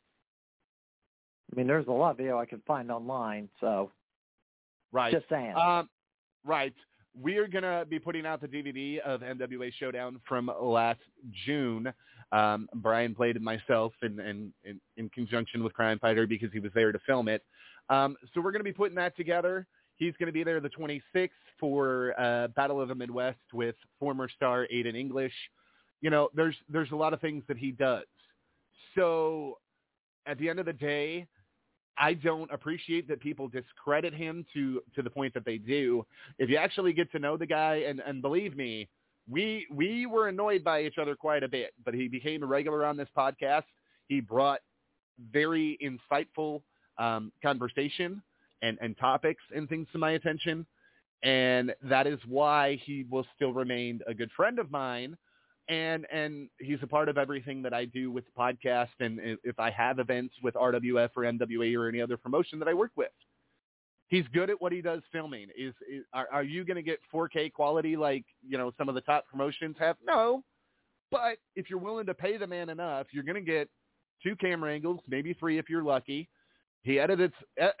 I mean, there's a lot of video I can find online, so right. Just saying. Right. We are going to be putting out the DVD of NWA Showdown from last June. Brian played it myself in conjunction with Crime Fighter because he was there to film it. So we're going to be putting that together. He's going to be there the 26th for Battle of the Midwest with former star Aiden English. You know, there's a lot of things that he does. So at the end of the day, I don't appreciate that people discredit him to the point that they do. If you actually get to know the guy, and believe me, we were annoyed by each other quite a bit, but he became a regular on this podcast. He brought very insightful conversation and topics and things to my attention, and that is why he will still remain a good friend of mine. And he's a part of everything that I do with the podcast. And if I have events with RWF or NWA or any other promotion that I work with, he's good at what he does filming. Are you going to get 4K quality like, you know, some of the top promotions have? No. But if you're willing to pay the man enough, you're going to get 2 camera angles, maybe 3 if you're lucky. He edits.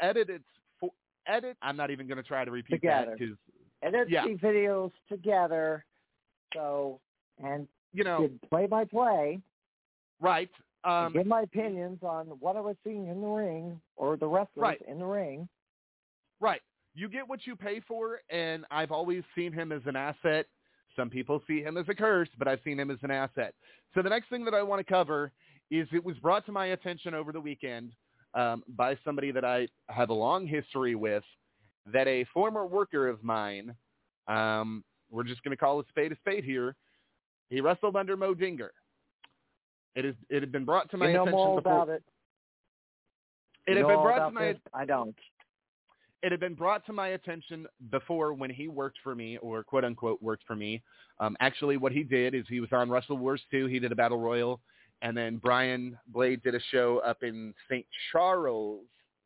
I'm not even going to try to repeat together. that. Edits the videos together. So, and you know, did play-by-play. Right. Give my opinions on what I was seeing in the ring or the wrestlers in the ring. Right. You get what you pay for, and I've always seen him as an asset. Some people see him as a curse, but I've seen him as an asset. So the next thing that I want to cover is it was brought to my attention over the weekend by somebody that I have a long history with, that a former worker of mine, we're just going to call a spade here, he wrestled under Mo Dinger. It had been brought to my attention more before. about it. It had been brought to my I don't. It had been brought to my attention before when he worked for me, or quote unquote worked for me. Actually, what he did is he was on Wrestle Wars 2. He did a battle royal, and then Brian Blade did a show up in St. Charles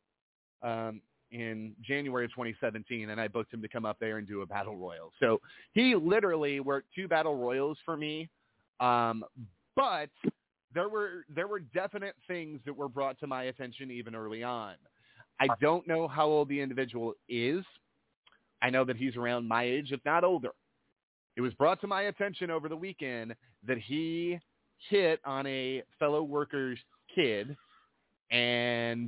in January of 2017, and I booked him to come up there and do a battle royal. So he literally worked 2 battle royals for me, but there were definite things that were brought to my attention even early on. I don't know how old the individual is. I know that he's around my age, if not older. It was brought to my attention over the weekend that he hit on a fellow worker's kid, and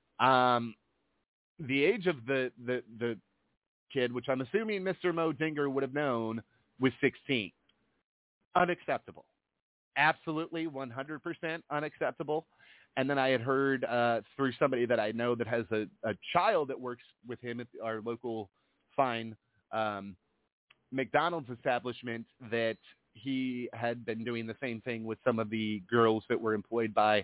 the age of the kid, which I'm assuming Mr. Mo Dinger would have known, was 16. Unacceptable. Absolutely 100% unacceptable. And then I had heard through somebody that I know that has a child that works with him at our local fine McDonald's establishment, that he had been doing the same thing with some of the girls that were employed by,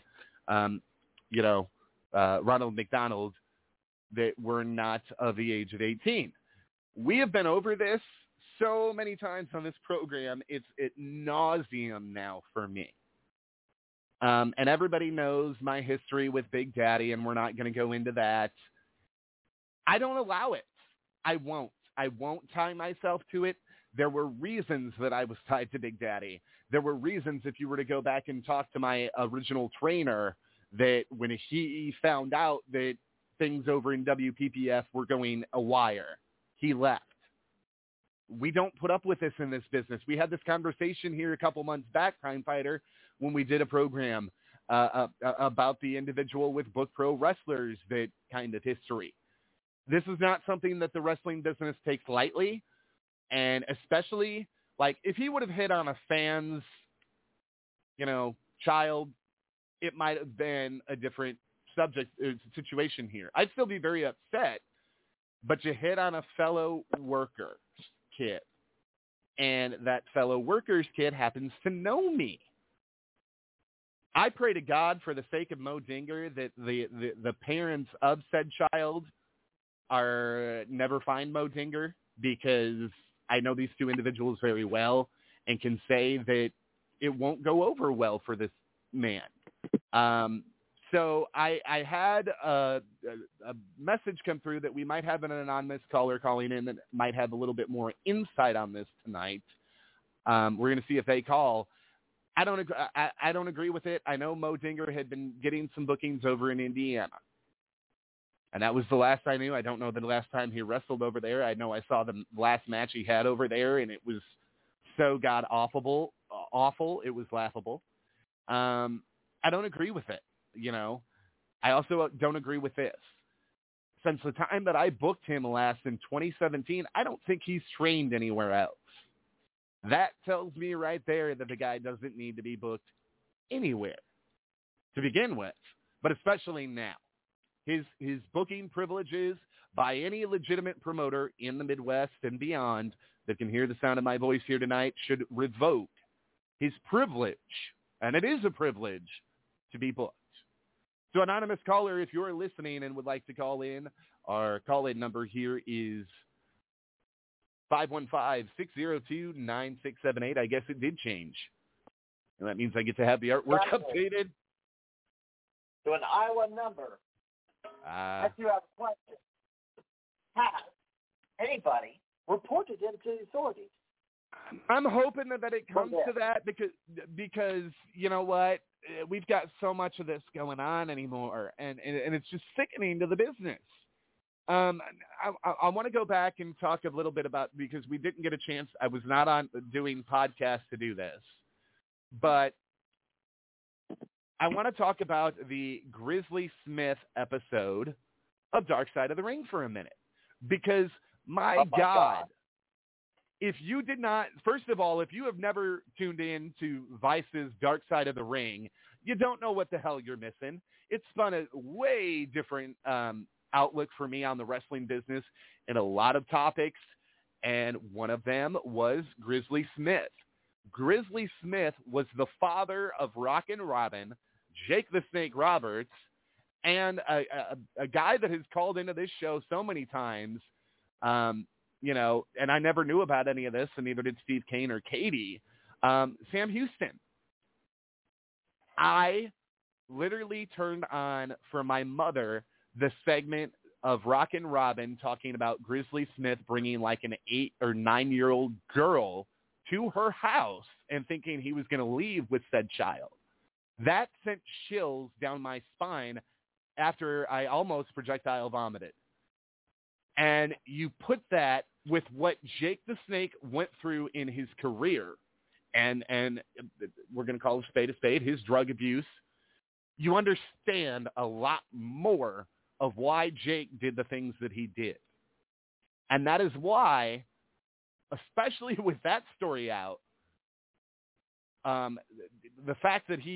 Ronald McDonald, that were not of the age of 18. We have been over this so many times on this program. It's ad nauseum now for me. And everybody knows my history with Big Daddy, and we're not going to go into that. I don't allow it. I won't tie myself to it. There were reasons that I was tied to Big Daddy. There were reasons, if you were to go back and talk to my original trainer, that when he found out that things over in WPPF were going a wire, he left. We don't put up with this in this business. We had this conversation here a couple months back, Crime Fighter, when we did a program about the individual with Book Pro Wrestlers, that kind of history. This is not something that the wrestling business takes lightly, and especially, like, if he would have hit on a fan's, child, it might have been a different situation here. I'd still be very upset, but you hit on a fellow worker kid, and that fellow worker's kid happens to know me. I pray to God, for the sake of Mo Dinger, that the parents of said child are never find Mo Dinger, because I know these two individuals very well and can say that it won't go over well for this man. So I had a message come through that we might have an anonymous caller calling in that might have a little bit more insight on this tonight. We're going to see if they call. I don't agree with it. I know Mo Dinger had been getting some bookings over in Indiana, and that was the last I knew. I don't know the last time he wrestled over there. I know I saw the last match he had over there, and it was so awful. It was laughable. I don't agree with it. I also don't agree with this. Since the time that I booked him last in 2017, I don't think he's trained anywhere else. That tells me right there that the guy doesn't need to be booked anywhere to begin with, but especially now. His booking privileges by any legitimate promoter in the Midwest and beyond that can hear the sound of my voice here tonight should revoke his privilege, and it is a privilege, to be booked. So, anonymous caller, if you're listening and would like to call in, our call-in number here is 515-602-9678. I guess it did change. And that means I get to have the artwork updated. To an Iowa number. If you have a question, has anybody reported him to the authorities? I'm hoping that it comes to that, because you know what? We've got so much of this going on anymore, and it's just sickening to the business. I want to go back and talk a little bit about, because we didn't get a chance. I was not on doing podcasts to do this, but I want to talk about the Grizzly Smith episode of Dark Side of the Ring for a minute, because my God. If you did not, first of all, if you have never tuned in to Vice's Dark Side of the Ring, you don't know what the hell you're missing. It's spun a way different outlook for me on the wrestling business and a lot of topics, and one of them was Grizzly Smith. Grizzly Smith was the father of Rockin' Robin, Jake the Snake Roberts, and a guy that has called into this show so many times, you know, and I never knew about any of this, and neither did Steve Kane or Katie, Sam Houston. I literally turned on for my mother the segment of Rockin' Robin talking about Grizzly Smith bringing like an 8 or 9-year-old girl to her house and thinking he was going to leave with said child. That sent chills down my spine after I almost projectile vomited. And you put that with what Jake the Snake went through in his career, and we're going to call a spade, his drug abuse, you understand a lot more of why Jake did the things that he did. And that is why, especially with that story out, the fact that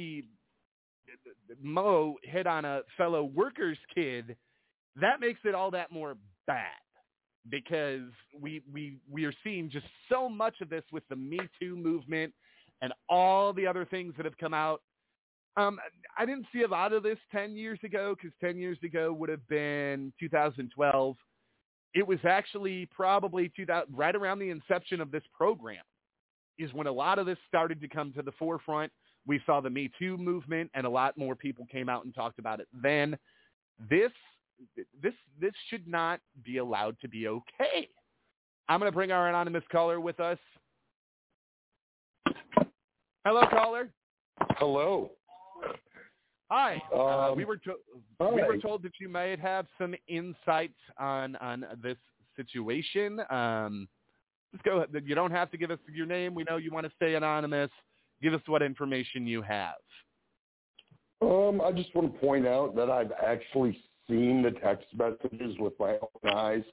Mo hit on a fellow worker's kid, that makes it all that more bad, because we are seeing just so much of this with the Me Too movement and all the other things that have come out. I didn't see a lot of this 10 years ago, because 10 years ago would have been 2012. It was actually probably right around the inception of this program is when a lot of this started to come to the forefront. We saw the Me Too movement, and a lot more people came out and talked about it then. This should not be allowed to be okay. I'm going to bring our anonymous caller with us. Hello, caller. Hello. Hi. We were told that you might have some insights on this situation. Let's go. You don't have to give us your name. We know you want to stay anonymous. Give us what information you have. I just want to point out that I've actually seen the text messages with my own eyes.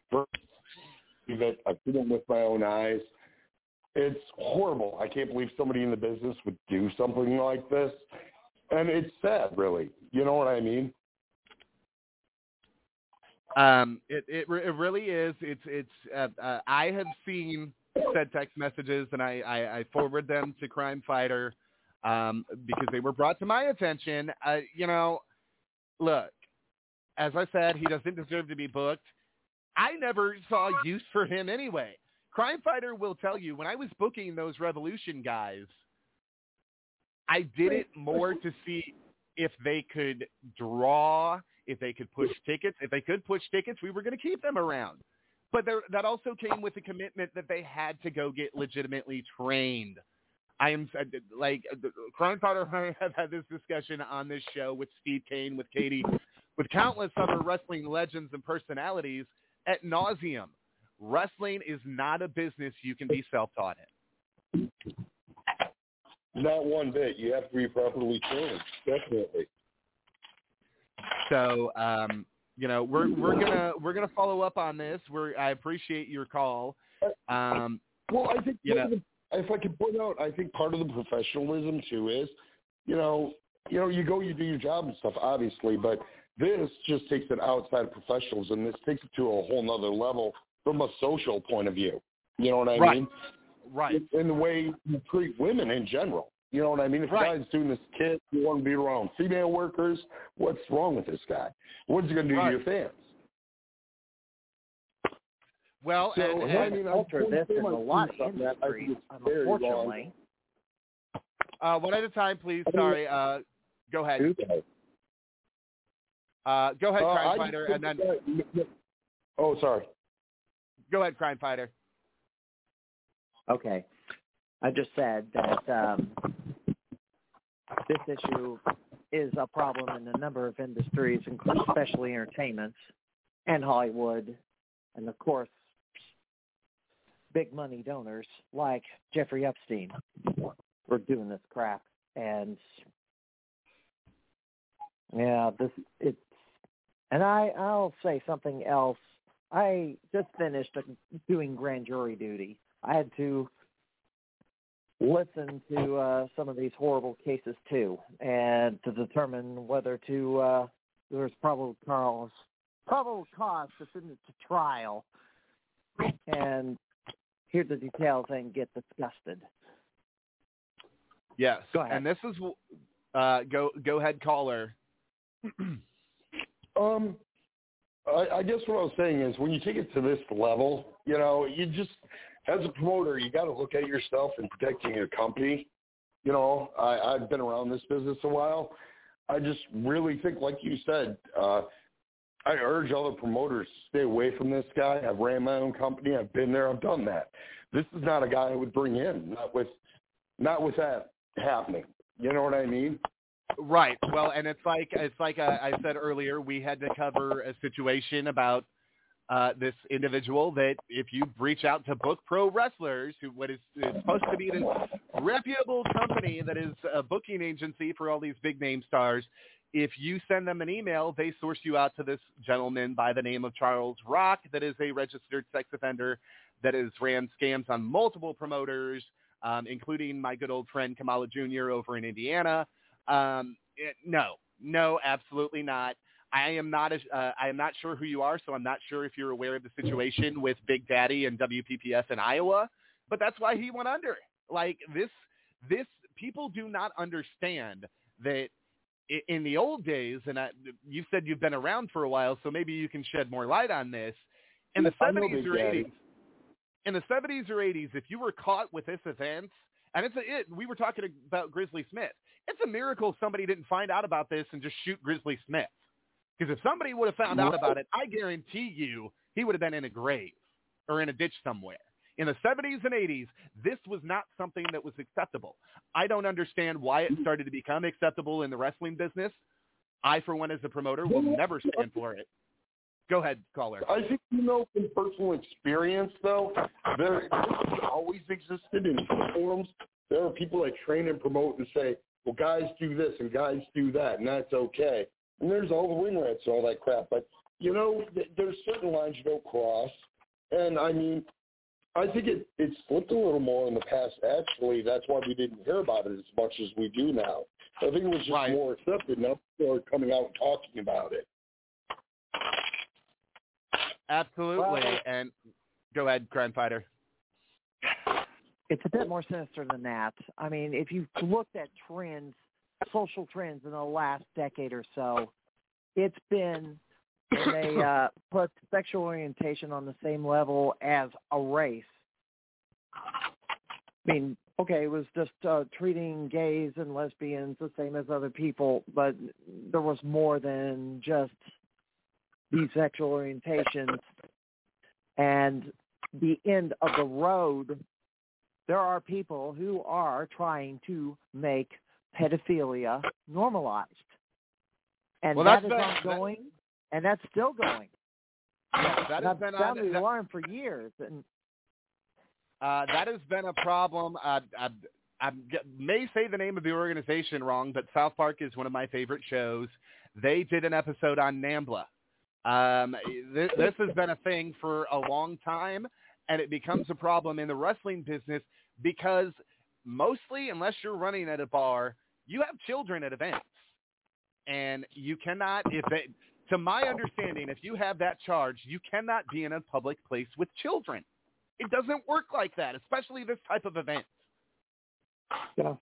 I've seen them with my own eyes. It's horrible. I can't believe somebody in the business would do something like this. And it's sad, really. You know what I mean? It really is. I have seen said text messages, and I forward them to Crime Fighter because they were brought to my attention. You know, look, as I said, he doesn't deserve to be booked. I never saw use for him anyway. Crime Fighter will tell you, when I was booking those Revolution guys, I did it more to see if they could draw, if they could push tickets. If they could push tickets, we were going to keep them around. But that also came with the commitment that they had to go get legitimately trained. I am like Crime Fighter and I have had this discussion on this show with Steve Kane, with Katie, with countless other wrestling legends and personalities ad nauseum. Wrestling is not a business you can be self-taught in. Not one bit. You have to be properly trained. Definitely. So, you know, we're gonna follow up on this. I appreciate your call. Well, I think if I could point out, I think part of the professionalism too is, you go, you do your job and stuff, obviously, but this just takes it outside of professionalism. This takes it to a whole nother level from a social point of view. You know what I mean? Right. In the way you treat women in general. You know what I mean? If a guy's doing this kid, you want to be around female workers, what's wrong with this guy? What's he going to do to your fans? Well, so, I mean, alter this in a lot of industries, unfortunately. One at a time, please. Sorry. Go ahead. Go ahead, Crime Fighter, and then. Oh, sorry. Go ahead, Crime Fighter. Okay. I just said that this issue is a problem in a number of industries, especially entertainment and Hollywood, and of course, big money donors like Jeffrey Epstein were doing this crap. And yeah, I'll say something else. I just finished doing grand jury duty. I had to listen to some of these horrible cases too, and to determine whether there's probable cause to send it to trial, and hear the details and get disgusted. Yes, go ahead. And this is go ahead, caller. I guess what I was saying is when you take it to this level, you just, as a promoter, you got to look at yourself and protecting your company. I've been around this business a while. I just really think, like you said, I urge other promoters to stay away from this guy. I've ran my own company. I've been there. I've done that. This is not a guy I would bring in, not with that happening. You know what I mean? Right. Well, and it's like I said earlier, we had to cover a situation about this individual that if you reach out to Book Pro Wrestlers, what is supposed to be this reputable company that is a booking agency for all these big name stars, if you send them an email, they source you out to this gentleman by the name of Charles Rock that is a registered sex offender that has ran scams on multiple promoters, including my good old friend Kamala Jr. over in Indiana. No, absolutely not. I am not sure who you are, so I'm not sure if you're aware of the situation with Big Daddy and WPPF in Iowa, but that's why he went under. Like this people do not understand that in the old days, and you said you've been around for a while, so maybe you can shed more light on this. In the 70s or 80s, if you were caught with this event, and we were talking about Grizzly Smith. It's a miracle somebody didn't find out about this and just shoot Grizzly Smith. Because if somebody would have found out about it, I guarantee you he would have been in a grave or in a ditch somewhere. In the 70s and 80s, this was not something that was acceptable. I don't understand why it started to become acceptable in the wrestling business. I, for one, as a promoter, will never stand for it. Go ahead, caller. I think, from personal experience, though, this has always existed in forums. There are people that train and promote and say, well, guys do this and guys do that, and that's okay. And there's all the ring rats and all that crap. But, there's certain lines you don't cross. And, I mean, I think it slipped a little more in the past. Actually, that's why we didn't hear about it as much as we do now. I think it was just more accepted. Now people are coming out and talking about it. Absolutely. And go ahead, Crime Fighter. It's a bit more sinister than that. I mean, if you've looked at trends, social trends in the last decade or so, it's been when they put sexual orientation on the same level as a race. I mean, okay, it was just treating gays and lesbians the same as other people, but there was more than just these sexual orientations. And the end of the road, there are people who are trying to make pedophilia normalized. And that is ongoing, and that's still going. That has been on the alarm for years. And that has been a problem. I may say the name of the organization wrong, but South Park is one of my favorite shows. They did an episode on NAMBLA. This has been a thing for a long time, and it becomes a problem in the wrestling business because mostly, unless you're running at a bar, you have children at events. And you cannot, to my understanding, if you have that charge, you cannot be in a public place with children. It doesn't work like that, especially this type of event. Yeah.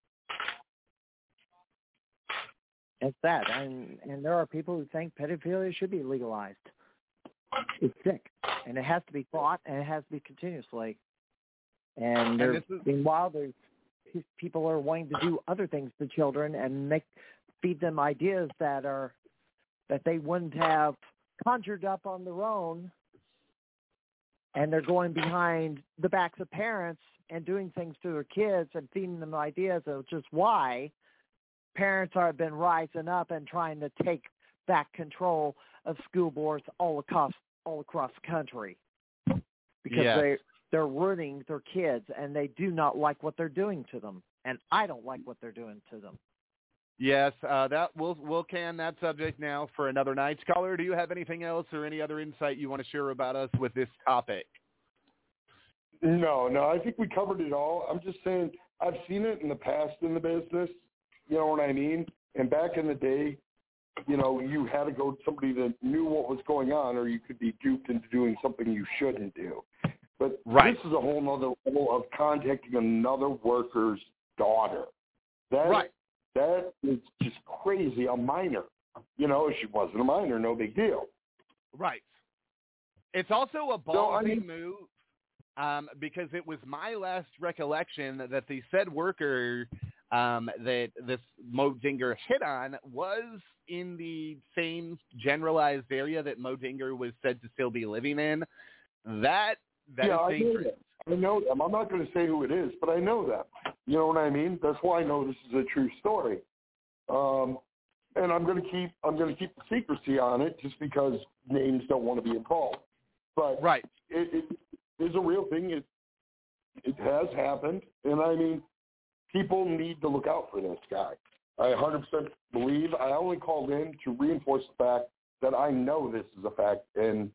It's that. And there are people who think pedophilia should be legalized. It's sick. And it has to be fought, and it has to be continuously. And meanwhile, there's people are wanting to do other things to children and feed them ideas that they wouldn't have conjured up on their own, and they're going behind the backs of parents and doing things to their kids and feeding them ideas of just why parents have been rising up and trying to take back control of school boards all across the country because they're ruining their kids and they do not like what they're doing to them, and I don't like what they're doing to them. Yes, that we'll can that subject now for another night. Caller, do you have anything else or any other insight you want to share about us with this topic? No, I think we covered it all. I'm just saying I've seen it in the past in the business. You know what I mean? And back in the day, you had to go to somebody that knew what was going on, or you could be duped into doing something you shouldn't do. But this is a whole other level of contacting another worker's daughter. That is just crazy. A minor. She wasn't a minor, no big deal. Right. It's also a ballsy move because it was my last recollection that the said worker that this Mo Dinger hit on was in the same generalized area that Mo Dinger was said to still be living in. That is dangerous. I know them. I'm not going to say who it is, but I know them. You know what I mean? That's why I know this is a true story. And I'm going to keep the secrecy on it just because names don't want to be involved. But right, it is a real thing. It has happened, and I mean, people need to look out for this guy. I 100% believe. I only called in to reinforce the fact that I know this is a fact, and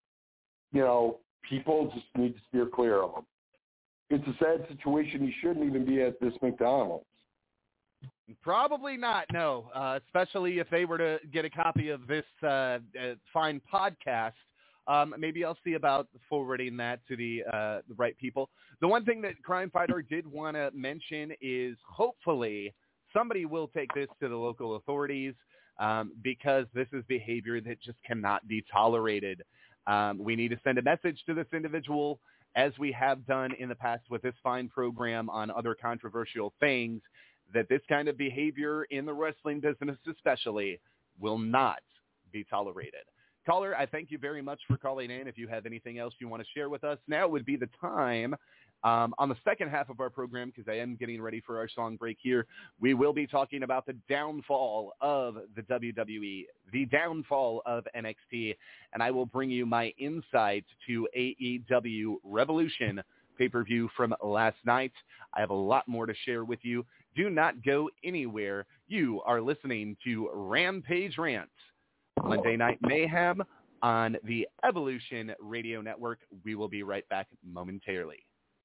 people just need to steer clear of him. It's a sad situation. He shouldn't even be at this McDonald's. Probably not, no, especially if they were to get a copy of this fine podcast. Maybe I'll see about forwarding that to the right people. The one thing that Crime Fighter did want to mention is hopefully somebody will take this to the local authorities because this is behavior that just cannot be tolerated. We need to send a message to this individual, as we have done in the past with this fine program on other controversial things, that this kind of behavior in the wrestling business especially will not be tolerated. Caller, I thank you very much for calling in. If you have anything else you want to share with us, now would be the time. On the second half of our program, because I am getting ready for our song break here, we will be talking about the downfall of the WWE, the downfall of NXT, and I will bring you my insights to AEW Revolution pay-per-view from last night. I have a lot more to share with you. Do not go anywhere. You are listening to Rampage Rants, Monday Night Mayhem on the Evolution Radio Network. We will be right back momentarily.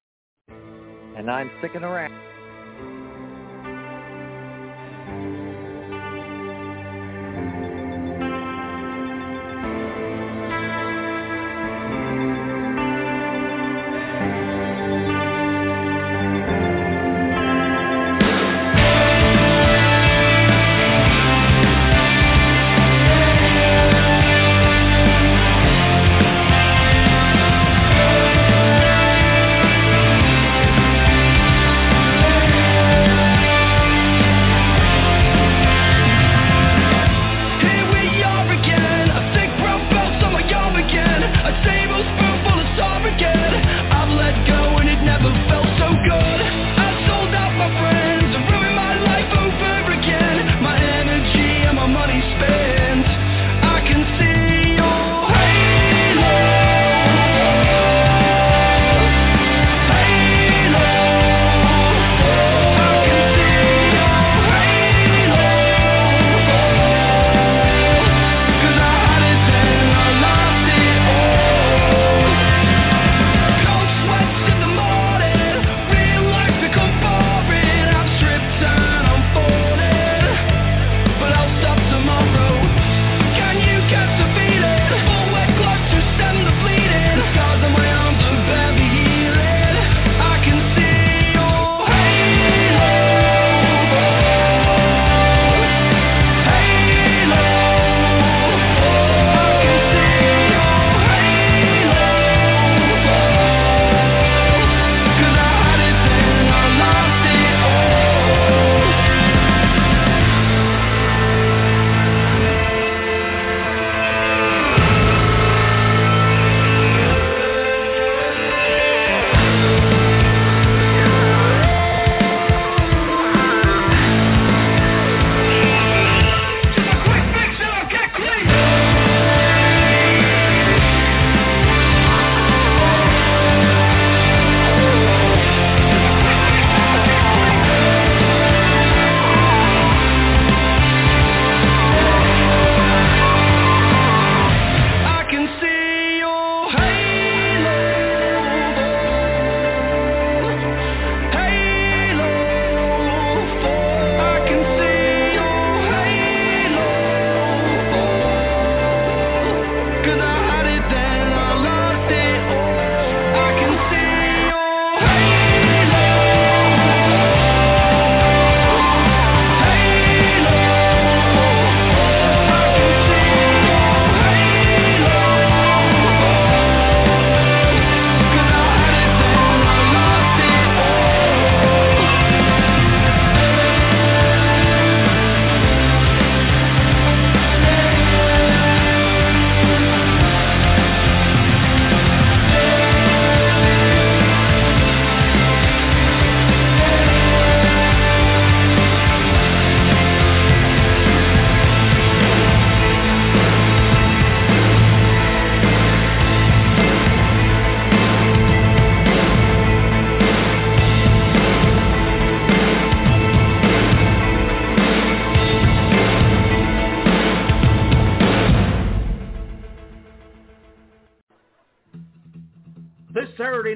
And I'm sticking around.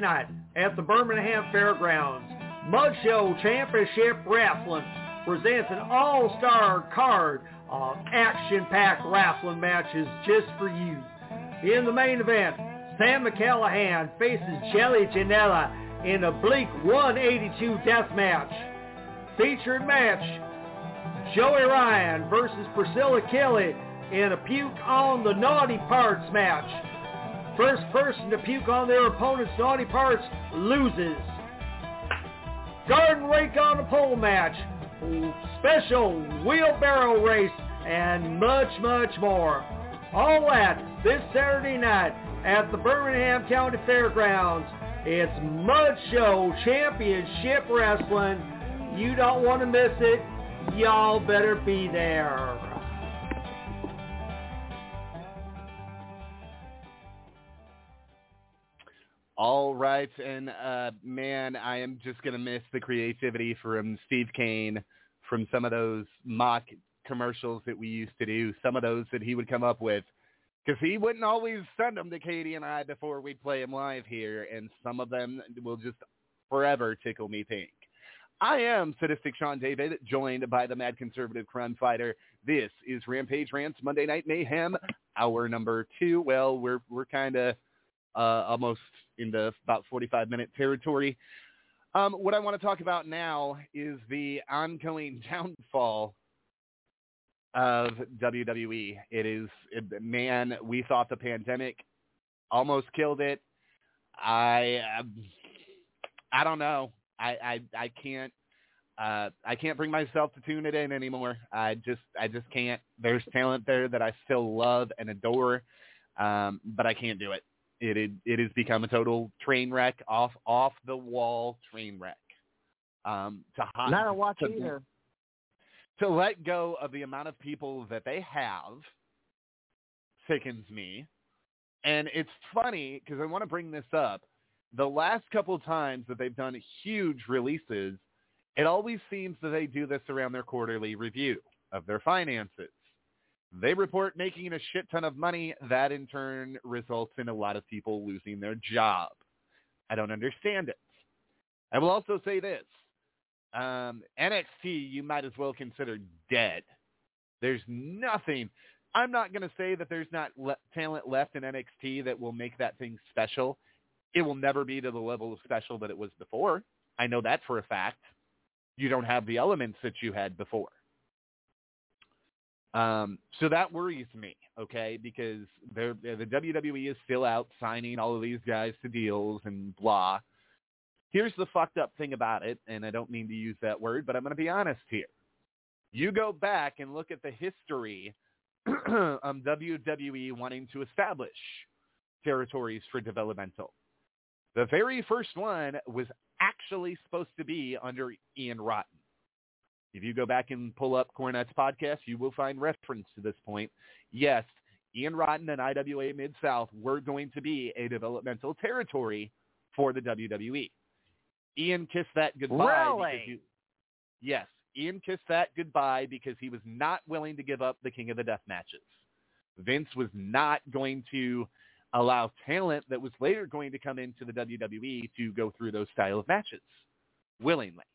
night at the Birmingham Fairgrounds, Mud Show Championship Wrestling presents an all-star card of action-packed wrestling matches just for you. In the main event, Sam McCallahan faces Jelly Janela in a bleak 182 death match. Featured match, Joey Ryan versus Priscilla Kelly in a puke on the naughty parts match. First person to puke on their opponent's naughty parts loses. Garden rake on the pole match, special wheelbarrow race, and much, much more. All that this Saturday night at the Birmingham County Fairgrounds. It's Mud Show Championship Wrestling. You don't want to miss it. Y'all better be there. All right, and man, I am just going to miss the creativity from Steve Kane from some of those mock commercials that we used to do, some of those that he would come up with, because he wouldn't always send them to Katie and I before we'd play them live here, and some of them will just forever tickle me pink. I am Sadistic Sean David, joined by the Mad Conservative Crime Fighter. This is Rampage Rants Monday Night Mayhem, hour number 2. Well, we're kind of almost into about 45-minute territory. What I want to talk about now is the ongoing downfall of WWE. Man, we thought the pandemic almost killed it. I don't know. I can't bring myself to tune it in anymore. I just can't. There's talent there that I still love and adore, but I can't do it. It has become a total train wreck, off the wall train wreck. Not a watch either. To let go of the amount of people that they have sickens me. And it's funny because I want to bring this up. The last couple of times that they've done huge releases, it always seems that they do this around their quarterly review of their finances. They report making a shit ton of money. That in turn results in a lot of people losing their job. I don't understand it. I will also say this. NXT, you might as well consider dead. There's nothing. I'm not going to say that there's not talent left in NXT that will make that thing special. It will never be to the level of special that it was before. I know that for a fact. You don't have the elements that you had before. So that worries me, okay, because the WWE is still out signing all of these guys to deals and blah. Here's the fucked up thing about it, and I don't mean to use that word, but I'm going to be honest here. You go back and look at the history of WWE wanting to establish territories for developmental. The very first one was actually supposed to be under Ian Rotten. If you go back and pull up Cornette's podcast, you will find reference to this point. Yes, Ian Rotten and IWA Mid-South were going to be a developmental territory for the WWE. Ian kissed that goodbye. Really? Yes, Ian kissed that goodbye because he was not willing to give up the King of the Death matches. Vince was not going to allow talent that was later going to come into the WWE to go through those style of matches willingly.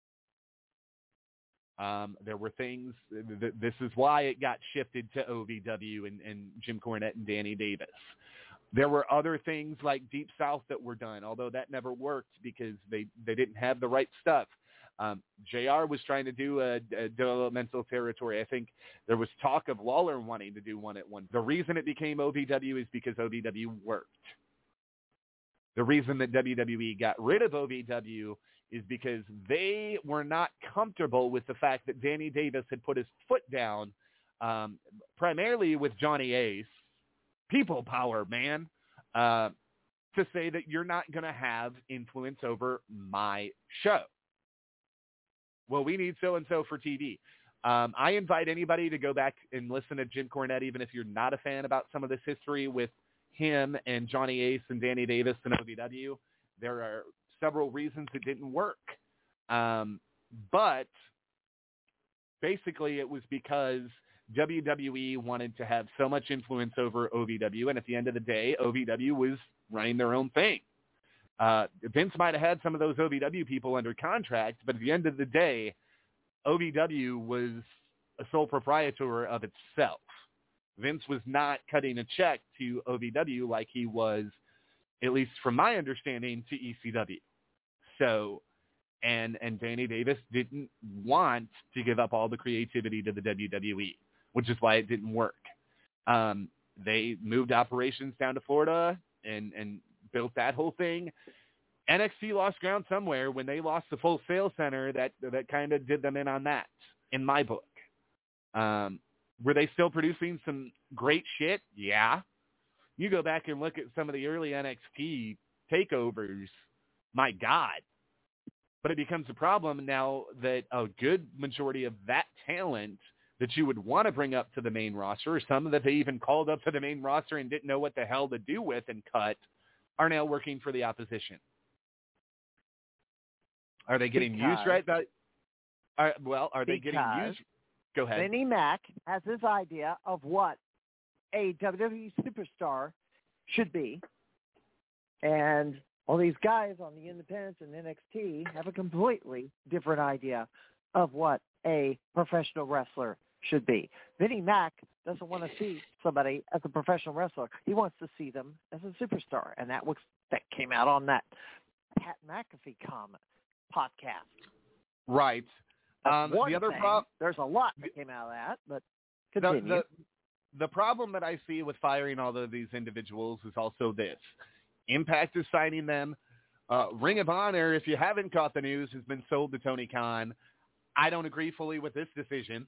There were things, this is why it got shifted to OVW and Jim Cornette and Danny Davis. There were other things like Deep South that were done, although that never worked because they didn't have the right stuff. JR was trying to do a developmental territory. I think there was talk of Lawler wanting to do one at one. The reason it became OVW is because OVW worked. The reason that WWE got rid of OVW is because they were not comfortable with the fact that Danny Davis had put his foot down, primarily with Johnny Ace, people power, man, to say that you're not going to have influence over my show. Well, we need so-and-so for TV. I invite anybody to go back and listen to Jim Cornette, even if you're not a fan about some of this history with him and Johnny Ace and Danny Davis and OVW. There are several reasons it didn't work. But basically it was because WWE wanted to have so much influence over OVW, and at the end of the day, OVW was running their own thing. Vince might have had some of those OVW people under contract, but at the end of the day, OVW was a sole proprietor of itself. Vince was not cutting a check to OVW like he was, at least from my understanding, to ECW. So, and Danny Davis didn't want to give up all the creativity to the WWE, which is why it didn't work. They moved operations down to Florida and built that whole thing. NXT lost ground somewhere when they lost the Full Sail Center. That kind of did them in on that, in my book. Were they still producing some great shit? Yeah. You go back and look at some of the early NXT takeovers. My God. But it becomes a problem now that a good majority of that talent that you would want to bring up to the main roster, or some that they even called up to the main roster and didn't know what the hell to do with and cut, are now working for the opposition. Are they getting used right? Are they getting used? Go ahead. Vinnie Mac has this idea of what a WWE superstar should be, and all these guys on the independents and NXT have a completely different idea of what a professional wrestler should be. Vinnie Mac doesn't want to see somebody as a professional wrestler. He wants to see them as a superstar, and that came out on that Pat McAfee podcast. Right. The other problem, there's a lot that came out of that, but continue. The problem that I see with firing all of these individuals is also this. Impact is signing them. Ring of Honor, if you haven't caught the news, has been sold to Tony Khan. I don't agree fully with this decision.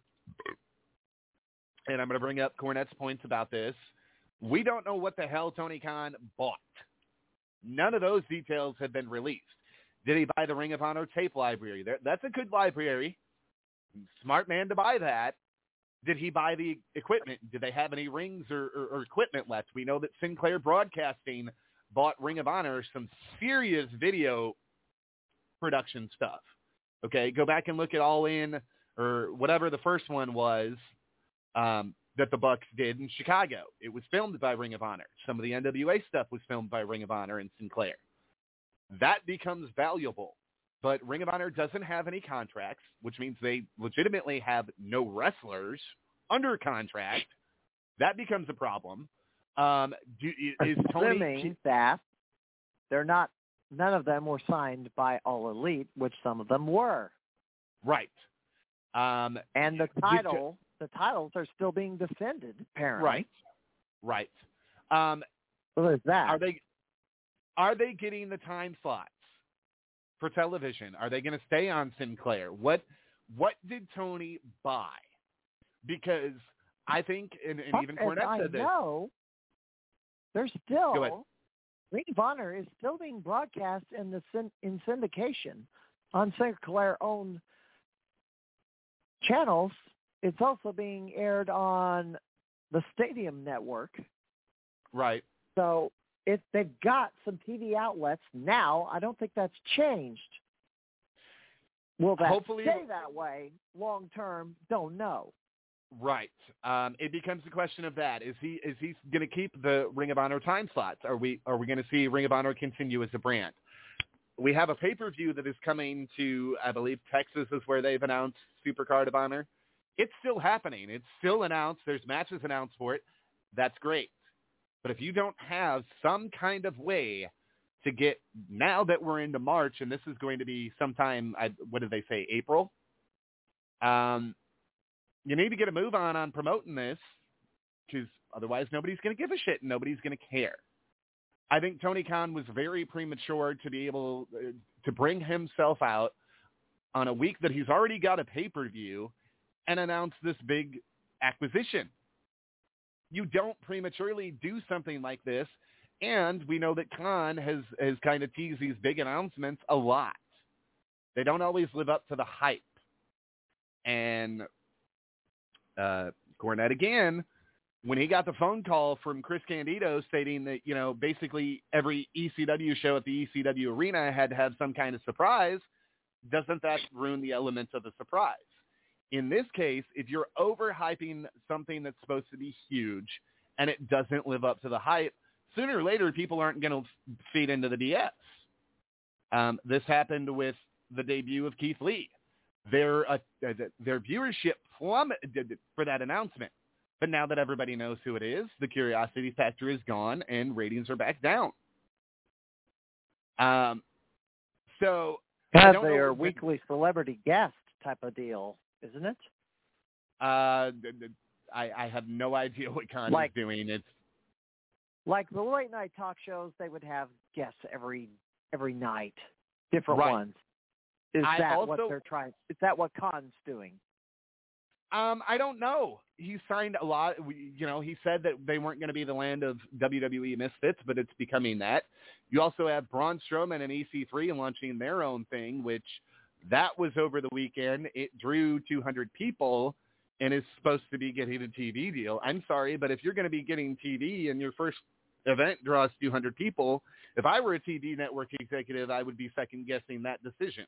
And I'm going to bring up Cornette's points about this. We don't know what the hell Tony Khan bought. None of those details have been released. Did he buy the Ring of Honor tape library? That's a good library. Smart man to buy that. Did he buy the equipment? Did they have any rings or equipment left? We know that Sinclair Broadcasting bought Ring of Honor some serious video production stuff. Okay, go back and look at All In or whatever the first one was that the Bucks did in Chicago. It was filmed by Ring of Honor. Some of the NWA stuff was filmed by Ring of Honor and Sinclair. That becomes valuable. But Ring of Honor doesn't have any contracts, which means they legitimately have no wrestlers under contract. That becomes a problem. Is Tony that none of them were signed by All Elite, which some of them were. Right. And the titles are still being defended, apparently. Right. So there's that. Are they getting the time slots for television? Are they going to stay on Sinclair? What did Tony buy? Because I think, and even Cornette said this. No, there's still Ring of Honor is still being broadcast in syndication on Sinclair-owned channels. It's also being aired on the Stadium Network. Right. So if they've got some TV outlets now, I don't think that's changed. Will that stay that way long term? Don't know. Right. It becomes a question of that. Is he going to keep the Ring of Honor time slots? Are we going to see Ring of Honor continue as a brand? We have a pay-per-view that is coming to, I believe, Texas is where they've announced Supercard of Honor. It's still happening. It's still announced. There's matches announced for it. That's great. But if you don't have some kind of way to get, now that we're into March, and this is going to be sometime, what did they say, April? You need to get a move on promoting this, because otherwise nobody's going to give a shit and nobody's going to care. I think Tony Khan was very premature to be able to bring himself out on a week that he's already got a pay-per-view and announce this big acquisition. You don't prematurely do something like this, and we know that Khan has kind of teased these big announcements a lot. They don't always live up to the hype. And Cornette again, when he got the phone call from Chris Candido stating that, basically every ECW show at the ECW arena had to have some kind of surprise, doesn't that ruin the element of the surprise? In this case, if you're overhyping something that's supposed to be huge and it doesn't live up to the hype, sooner or later people aren't going to feed into the BS. This happened with the debut of Keith Lee. Their viewership plummeted for that announcement. But now that everybody knows who it is, the curiosity factor is gone and ratings are back down. So that's their weekly celebrity guest type of deal, isn't it? I have no idea what Khan is doing. It's like the late night talk shows. They would have guests every night, different ones. Is that what Khan's doing? I don't know. He signed a lot. He said that they weren't going to be the land of WWE Misfits, but it's becoming that. You also have Braun Strowman and EC3 launching their own thing, which that was over the weekend. It drew 200 people and is supposed to be getting a TV deal. I'm sorry, but if you're going to be getting TV and your first event draws 200 people, if I were a TV network executive, I would be second-guessing that decision.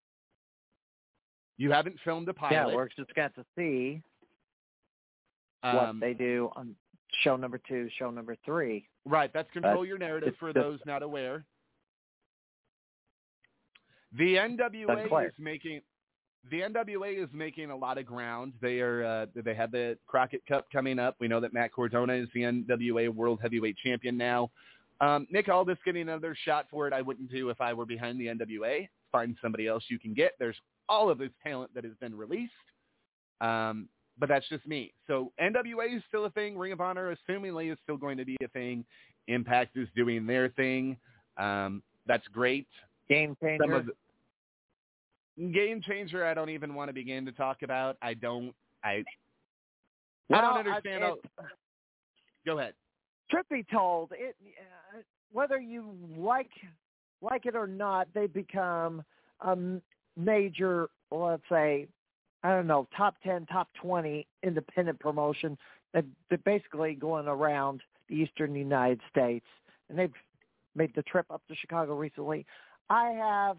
You haven't filmed a pilot. Yeah, we're just got to see what they do on show number 2, show number 3. Right, that's Control Your Narrative for those not aware. The NWA is making a lot of ground. They have the Crockett Cup coming up. We know that Matt Cardona is the NWA World Heavyweight Champion now. Nick Aldis getting another shot for it. I wouldn't do if I were behind the NWA. Find somebody else you can get. There's all of this talent that has been released. But that's just me. So NWA is still a thing. Ring of Honor, assumingly, is still going to be a thing. Impact is doing their thing. That's great. Game Changer. Game Changer, I don't even want to begin to talk about. I don't understand. Go ahead. Truth be told, whether you like it or not, they become a major, let's say, I don't know, top 10, top 20 independent promotion that they're basically going around the eastern United States. And they've made the trip up to Chicago recently. I'm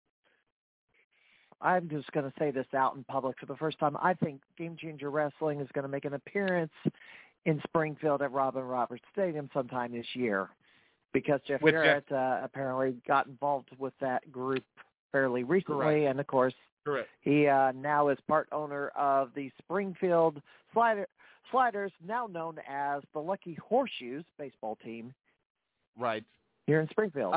just going to say this out in public for the first time. I think Game Changer Wrestling is going to make an appearance in Springfield at Robin Roberts Stadium sometime this year because Jeff Jarrett apparently got involved with that group fairly recently. Correct. And, of course, correct. He now is part owner of the Springfield Sliders, now known as the Lucky Horseshoes baseball team. Right. Here in Springfield.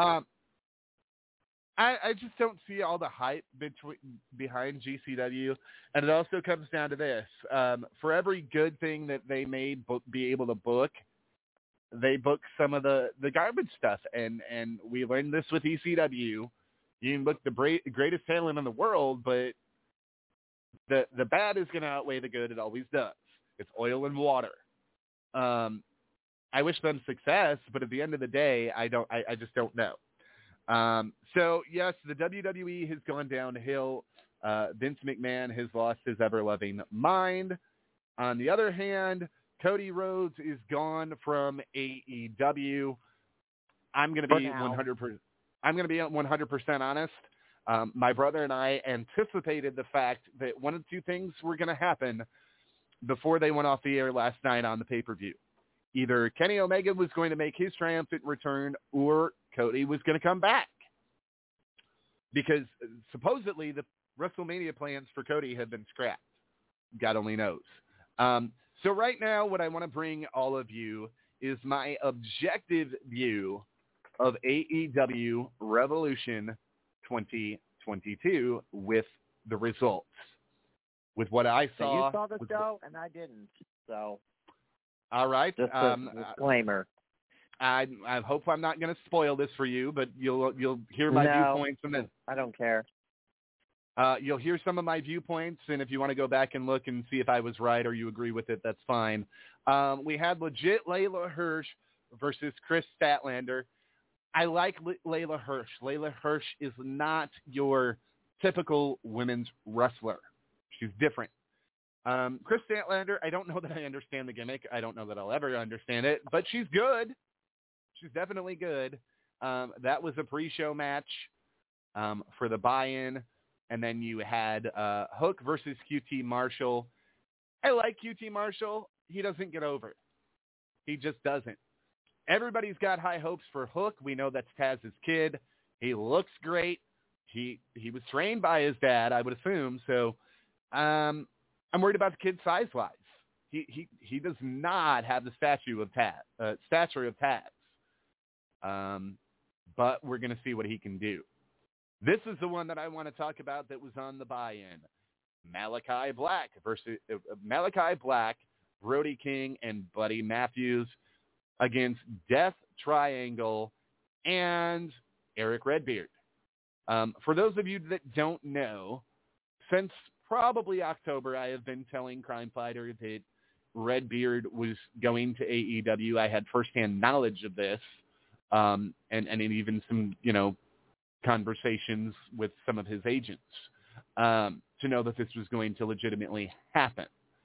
I just don't see all the hype behind GCW, and it also comes down to this. For every good thing that they made be able to book, they book some of the garbage stuff, and we learned this with ECW. You can book the greatest talent in the world, but the bad is going to outweigh the good. It always does. It's oil and water. I wish them success, but at the end of the day, I just don't know. So yes, the WWE has gone downhill. Vince McMahon has lost his ever-loving mind. On the other hand, Cody Rhodes is gone from AEW. I'm going to be 100%. I'm going to be 100% honest. My brother and I anticipated the fact that one of two things were going to happen before they went off the air last night on the pay-per-view. Either Kenny Omega was going to make his triumphant return or Cody was going to come back. Because supposedly the WrestleMania plans for Cody have been scrapped. God only knows. So right now what I want to bring all of you is my objective view of AEW Revolution 2022 with the results. With what I saw. So you saw the show and I didn't. So. All right. Just a disclaimer. I hope I'm not going to spoil this for you, but you'll hear my viewpoints and then I don't care. You'll hear some of my viewpoints, and if you want to go back and look and see if I was right or you agree with it, that's fine. We had legit Layla Hirsch versus Chris Statlander. I like Layla Hirsch. Layla Hirsch is not your typical women's wrestler. She's different. Chris Statlander, I don't know that I understand the gimmick. I don't know that I'll ever understand it, but she's good. She's definitely good. That was a pre-show match for the buy-in. And then you had Hook versus QT Marshall. I like QT Marshall. He doesn't get over. He just doesn't. Everybody's got high hopes for Hook. We know that's Taz's kid. He looks great. He was trained by his dad, I would assume. So I'm worried about the kid size-wise. He does not have the stature of Taz. But we're going to see what he can do. This is the one that I want to talk about that was on the buy-in. Malachi Black, Brody King, and Buddy Matthews against Death Triangle and Eric Redbeard. For those of you that don't know, since probably October, I have been telling Crime Fighter that Redbeard was going to AEW. I had firsthand knowledge of this, and even some, conversations with some of his agents to know that this was going to legitimately happen.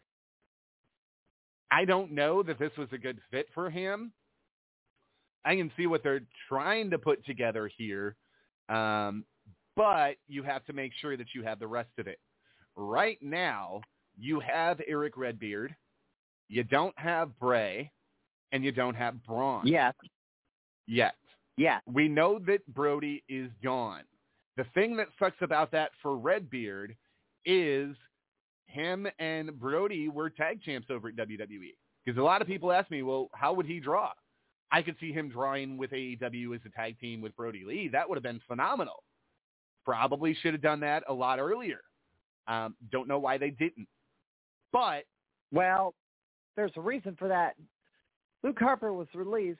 I don't know that this was a good fit for him. I can see what they're trying to put together here, but you have to make sure that you have the rest of it. Right now, you have Eric Redbeard, you don't have Bray, and you don't have Braun. Yet. Yeah. We know that Brody is gone. The thing that sucks about that for Redbeard is him and Brody were tag champs over at WWE. Because a lot of people ask me, well, how would he draw? I could see him drawing with AEW as a tag team with Brody Lee. That would have been phenomenal. Probably should have done that a lot earlier. Don't know why they didn't. But well, there's a reason for that. Luke Harper was released.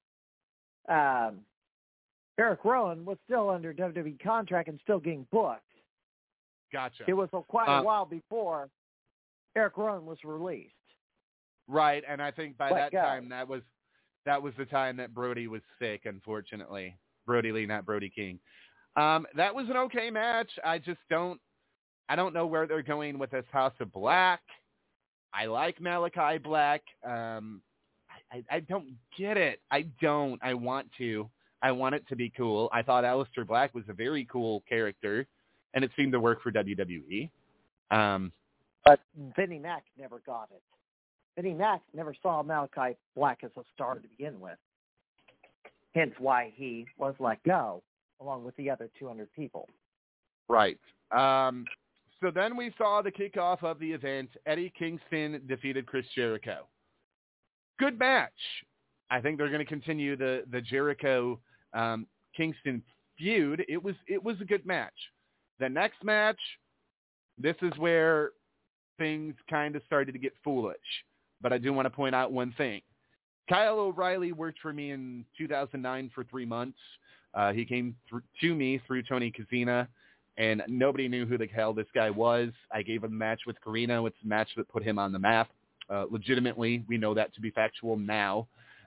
Eric Rowan was still under WWE contract and still getting booked. Gotcha. It was quite a while before Eric Rowan was released. Right, and I think by that time that was the time that Brody was sick, unfortunately. Brody Lee, not Brody King. That was an okay match. I don't know where they're going with this House of Black. I like Malachi Black. I don't get it. I don't. I want to. I want it to be cool. I thought Aleister Black was a very cool character, and it seemed to work for WWE. But Vinnie Mac never got it. Vinnie Mac never saw Malachi Black as a star to begin with. Hence why he was let go, along with the other 200 people. Right. So then we saw the kickoff of the event. Eddie Kingston defeated Chris Jericho. Good match. I think they're going to continue the Jericho Kingston feud. It was a good match. The next match, this is where things kind of started to get foolish. But I do want to point out one thing. Kyle O'Reilly worked for me in 2009 for 3 months. He came to me through Tony Kazina, and nobody knew who the hell this guy was. I gave him a match with Carino. It's a match that put him on the map. Legitimately, we know that to be factual now.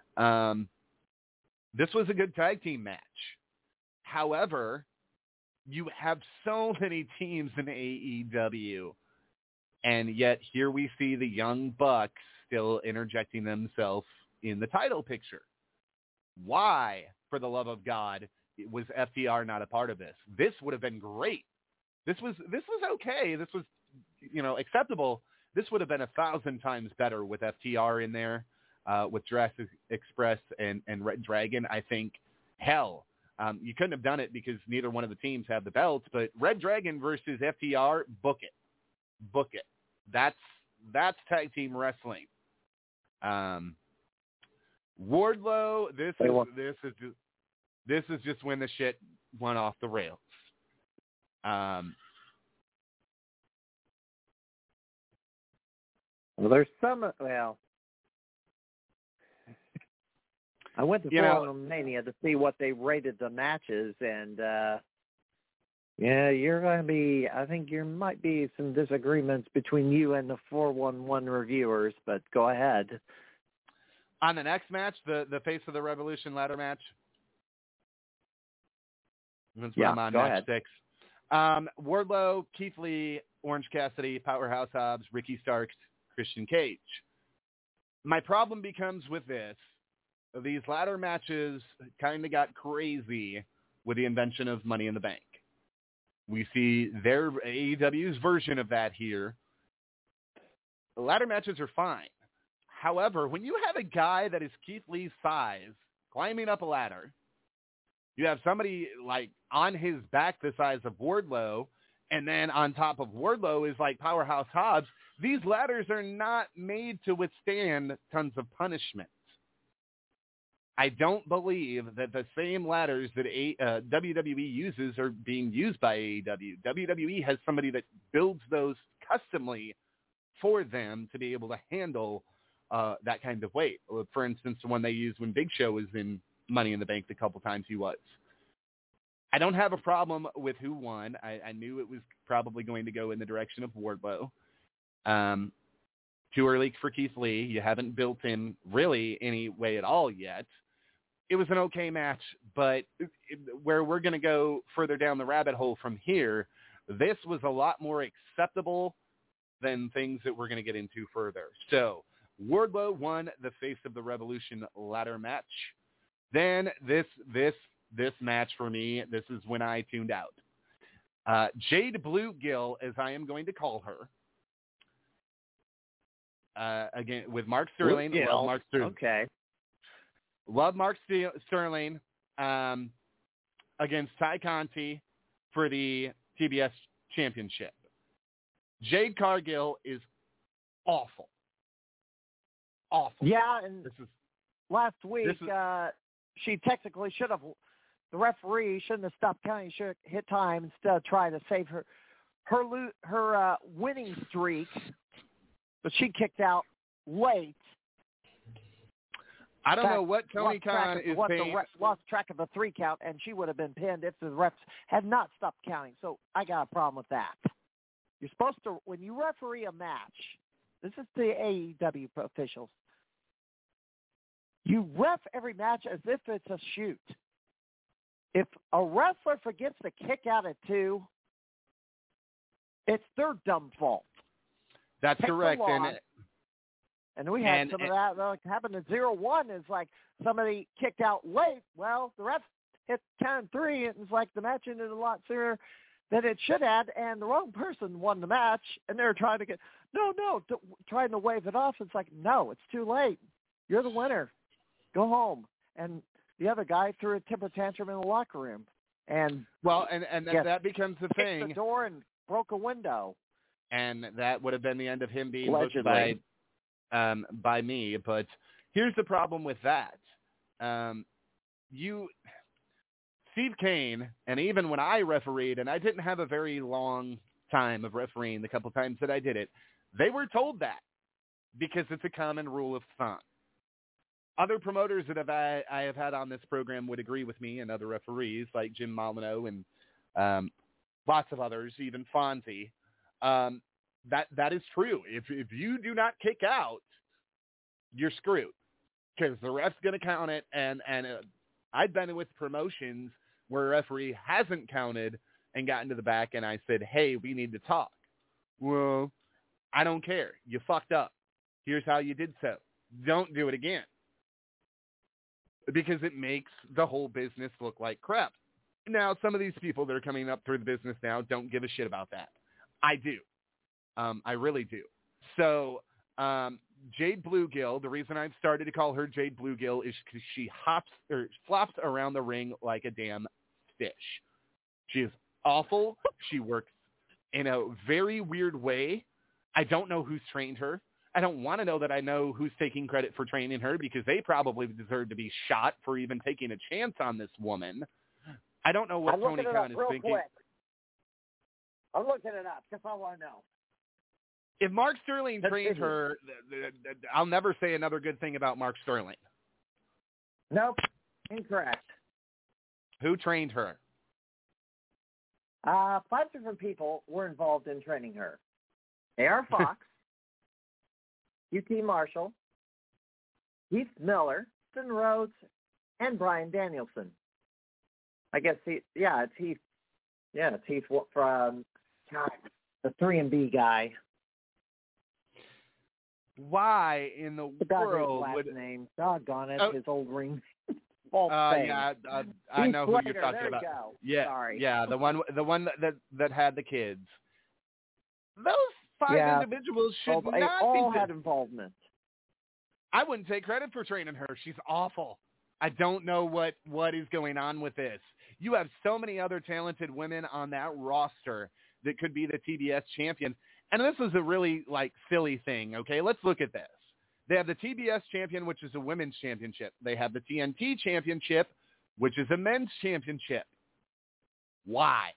This was a good tag team match. However, you have so many teams in AEW, and yet here we see the Young Bucks still interjecting themselves in the title picture. Why, for the love of God, was FTR not a part of this? This would have been great. This was okay. This was, acceptable. This would have been 1,000 times better with FTR in there, with Jurassic Express and Red Dragon. I think, hell, you couldn't have done it because neither one of the teams have the belts, but Red Dragon versus FTR, book it. Book it. That's tag team wrestling. Wardlow, this is just when the shit went off the rails. Well, there's some. Well, I went to Forum Mania to see what they rated the matches, and you're going to be. I think there might be some disagreements between you and the 411 reviewers, but go ahead. On the next match, the Face of the Revolution ladder match. That's what I'm on, go match ahead. 6. Wardlow, Keith Lee, Orange Cassidy, Powerhouse Hobbs, Ricky Starks, Christian Cage. My problem becomes with this. These ladder matches kind of got crazy with the invention of Money in the Bank. We see their AEW's version of that here. The ladder matches are fine. However, when you have a guy that is Keith Lee's size climbing up a ladder, You have somebody like on his back the size of Wardlow, and then on top of Wardlow is like Powerhouse Hobbs. These ladders are not made to withstand tons of punishment. I don't believe that the same ladders that WWE uses are being used by AEW. WWE has somebody that builds those customly for them to be able to handle that kind of weight. For instance, the one they used when Big Show was in Money in the Bank, the couple times he was. I don't have a problem with who won. I knew it was probably going to go in the direction of Wardlow. Too early for Keith Lee. You haven't built in really any way at all yet. It was an okay match, but where we're going to go further down the rabbit hole from here, this was a lot more acceptable than things that we're going to get into further. So Wardlow won the Face of the Revolution ladder match. Then this match for me, this is when I tuned out. Jade Bluegill, as I am going to call her, again with Mark Sterling. Love Mark Sterling. Okay. Love Mark Sterling against Ty Conti for the TBS Championship. Jade Cargill is awful. Awful. Yeah, and last week she technically should have. The referee shouldn't have stopped counting. She should have hit time instead of trying to save her winning streak. But she kicked out late. I don't know what Tony Khan is saying. Lost track of the 3 count, and she would have been pinned if the refs had not stopped counting. So I got a problem with that. You're supposed to, when you referee a match, this is the AEW officials, you ref every match as if it's a shoot. If a wrestler forgets to kick out at 2, it's their dumb fault. That's correct. And we had some of that happen at 0-1. Is like somebody kicked out late. Well, the ref hit count 3, and it's like the match ended a lot sooner than it should have, and the wrong person won the match, and they're trying to trying to wave it off. It's like, no, it's too late. You're the winner. Go home. And the other guy threw a temper tantrum in the locker room. And that becomes the thing. Kicked the door and broke a window. And that would have been the end of him being allegedly booked by me. But here's the problem with that. Steve Kane, and even when I refereed, and I didn't have a very long time of refereeing the couple times that I did it, they were told that because it's a common rule of thumb. Other promoters that I have had on this program would agree with me, and other referees like Jim Molyneux and lots of others, even Fonzie. That is true. If you do not kick out, you're screwed because the ref's going to count it. And I've been with promotions where a referee hasn't counted and gotten to the back, and I said, hey, we need to talk. Well, I don't care. You fucked up. Here's how you did so. Don't do it again. Because it makes the whole business look like crap. Now, some of these people that are coming up through the business now don't give a shit about that. I do. I really do. So Jade Bluegill, the reason I've started to call her Jade Bluegill is because she flops around the ring like a damn fish. She is awful. She works in a very weird way. I don't know who's trained her. I don't want to know that I know who's taking credit for training her because they probably deserve to be shot for even taking a chance on this woman. I don't know what Tony Khan is thinking. Quick. I'm looking it up because I want to know. If Mark Sterling trained her, I'll never say another good thing about Mark Sterling. Nope. Incorrect. Who trained her? 5 different people were involved in training her. A.R. Fox, U.T. Marshall, Heath Miller, Austin Rhodes, and Brian Danielson. I guess it's Heath. Yeah, it's Heath from the 3B guy. Why in the world would name? Doggone it, his old ring. I know who you're talking there about. You go. Yeah, sorry. Yeah, the one that had the kids. Those 5 individuals should not all had involvement. I wouldn't take credit for training her. She's awful. I don't know what is going on with this. You have so many other talented women on that roster that could be the TBS champion. And this is a really, silly thing, okay? Let's look at this. They have the TBS champion, which is a women's championship. They have the TNT championship, which is a men's championship. Why?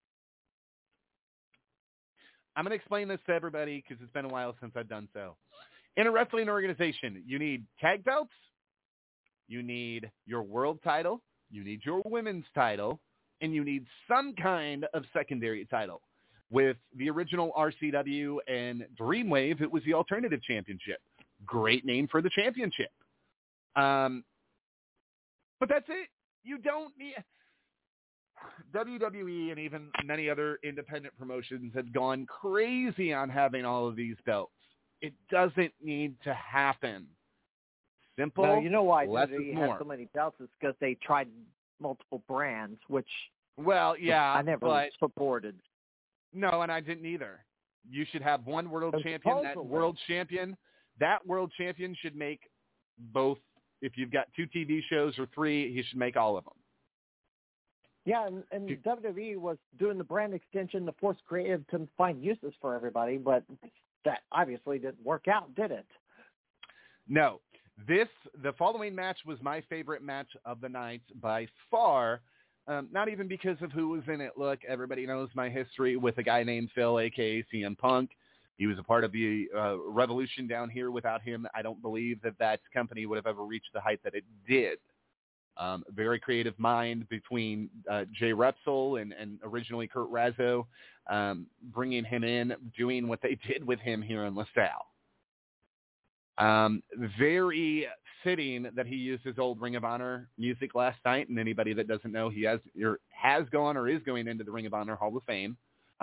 I'm going to explain this to everybody because it's been a while since I've done so. In a wrestling organization, you need tag belts, you need your world title, you need your women's title, and you need some kind of secondary title. With the original RCW and Dreamwave, it was the Alternative Championship. Great name for the championship. But that's it. You don't need... WWE and even many other independent promotions have gone crazy on having all of these belts. It doesn't need to happen. Simple. No, you know why WWE has so many belts is because they tried multiple brands, which I never supported. No, and I didn't either. You should have one world champion. That world champion should make both. If you've got 2 TV shows or 3, he should make all of them. Yeah, and WWE was doing the brand extension to force creative to find uses for everybody, but that obviously didn't work out, did it? No. The following match was my favorite match of the night by far, not even because of who was in it. Look, everybody knows my history with a guy named Phil, a.k.a. CM Punk. He was a part of the Revolution down here. Without him, I don't believe that company would have ever reached the height that it did. Very creative mind between Jay Repsol and originally Kurt Razzo, bringing him in, doing what they did with him here in LaSalle. Very fitting that he used his old Ring of Honor music last night, and anybody that doesn't know, he has gone or is going into the Ring of Honor Hall of Fame.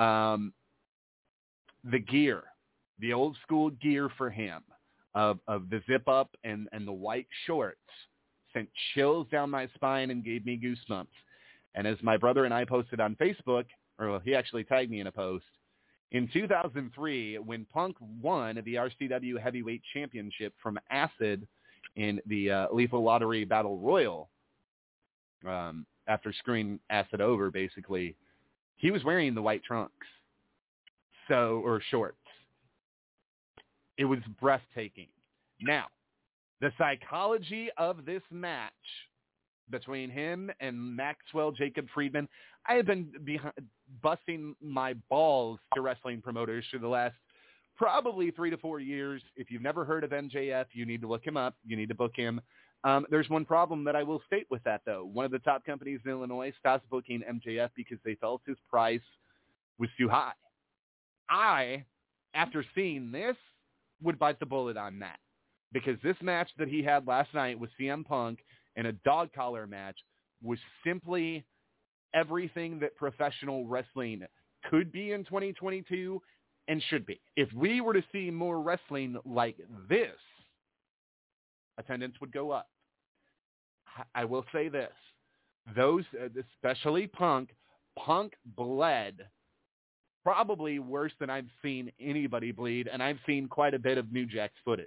The gear, the old school gear for him of the zip up and the white shorts sent chills down my spine and gave me goosebumps. And as my brother and I posted on Facebook, he actually tagged me in a post, in 2003, when Punk won the RCW Heavyweight Championship from Acid in the Lethal Lottery Battle Royal, after screwing Acid over, basically, he was wearing the white trunks, or shorts. It was breathtaking. Now, the psychology of this match between him and Maxwell Jacob Friedman, I have been busting my balls to wrestling promoters for the last probably 3 to 4 years. If you've never heard of MJF, you need to look him up. You need to book him. There's one problem that I will state with that, though. One of the top companies in Illinois stopped booking MJF because they felt his price was too high. I, after seeing this, would bite the bullet on that. Because this match that he had last night with CM Punk in a dog collar match was simply everything that professional wrestling could be in 2022 and should be. If we were to see more wrestling like this, attendance would go up. I will say this. Those, especially Punk bled probably worse than I've seen anybody bleed, and I've seen quite a bit of New Jack's footage.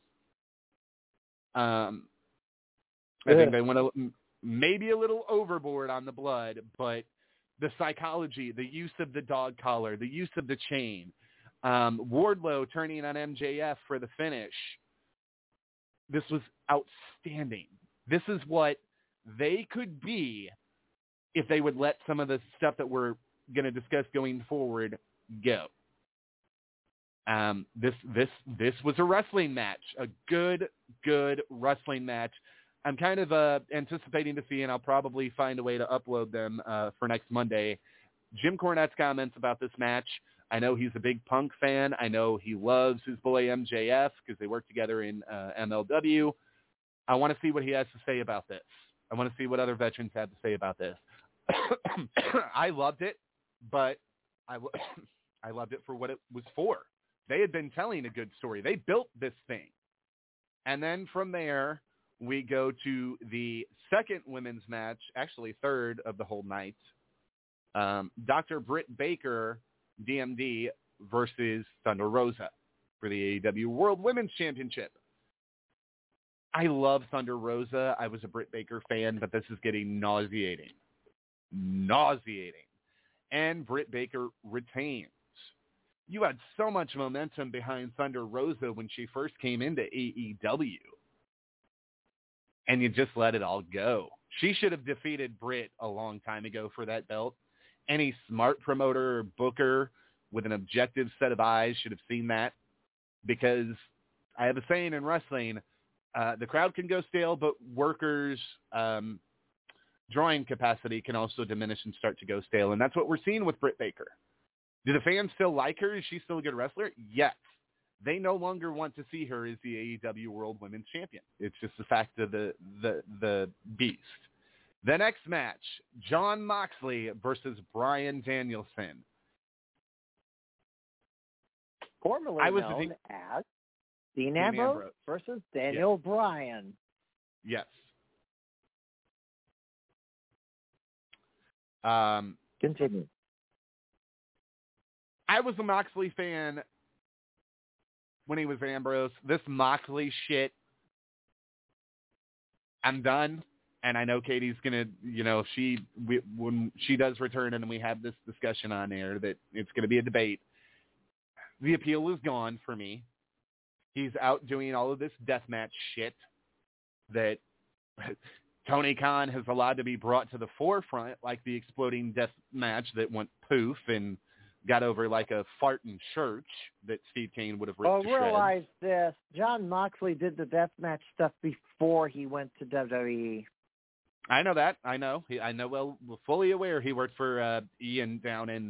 I think they went maybe a little overboard on the blood, but the psychology, the use of the dog collar, the use of the chain, Wardlow turning on MJF for the finish, this was outstanding. This is what they could be if they would let some of the stuff that we're going to discuss going forward go. This was a wrestling match, a good wrestling match. I'm kind of anticipating to see, and I'll probably find a way to upload them for next Monday, Jim Cornette's comments about this match. I know he's a big Punk fan. I know he loves his boy MJF because they work together in MLW. I want to see what he has to say about this. I want to see what other veterans have to say about this. I loved it, but I loved it for what it was for. They had been telling a good story. They built this thing. And then from there, we go to the second women's match, actually third of the whole night. Dr. Britt Baker, DMD, versus Thunder Rosa for the AEW World Women's Championship. I love Thunder Rosa. I was a Britt Baker fan, but this is getting nauseating. And Britt Baker retains. You had so much momentum behind Thunder Rosa when she first came into AEW, and you just let it all go. She should have defeated Britt a long time ago for that belt. Any smart promoter or booker with an objective set of eyes should have seen that, because I have a saying in wrestling, the crowd can go stale, but workers' drawing capacity can also diminish and start to go stale, and that's what we're seeing with Britt Baker. Do the fans still like her? Is she still a good wrestler? Yes. They no longer want to see her as the AEW World Women's Champion. It's just the fact of the beast. The next match, Jon Moxley versus Bryan Danielson. Formerly known as Dean Ambrose versus Daniel Bryan. Yes. Continue. I was a Moxley fan when he was Ambrose. This Moxley shit, I'm done. And I know Katie's going to, when she does return and we have this discussion on air, that it's going to be a debate. The appeal is gone for me. He's out doing all of this deathmatch shit that Tony Khan has allowed to be brought to the forefront, like the exploding death match that went poof and got over like a fart in church that Steve Kane would have ripped to shreds. Realize this. Jon Moxley did the deathmatch stuff before he went to WWE. I know that. I know. Well, fully aware he worked for Ian down in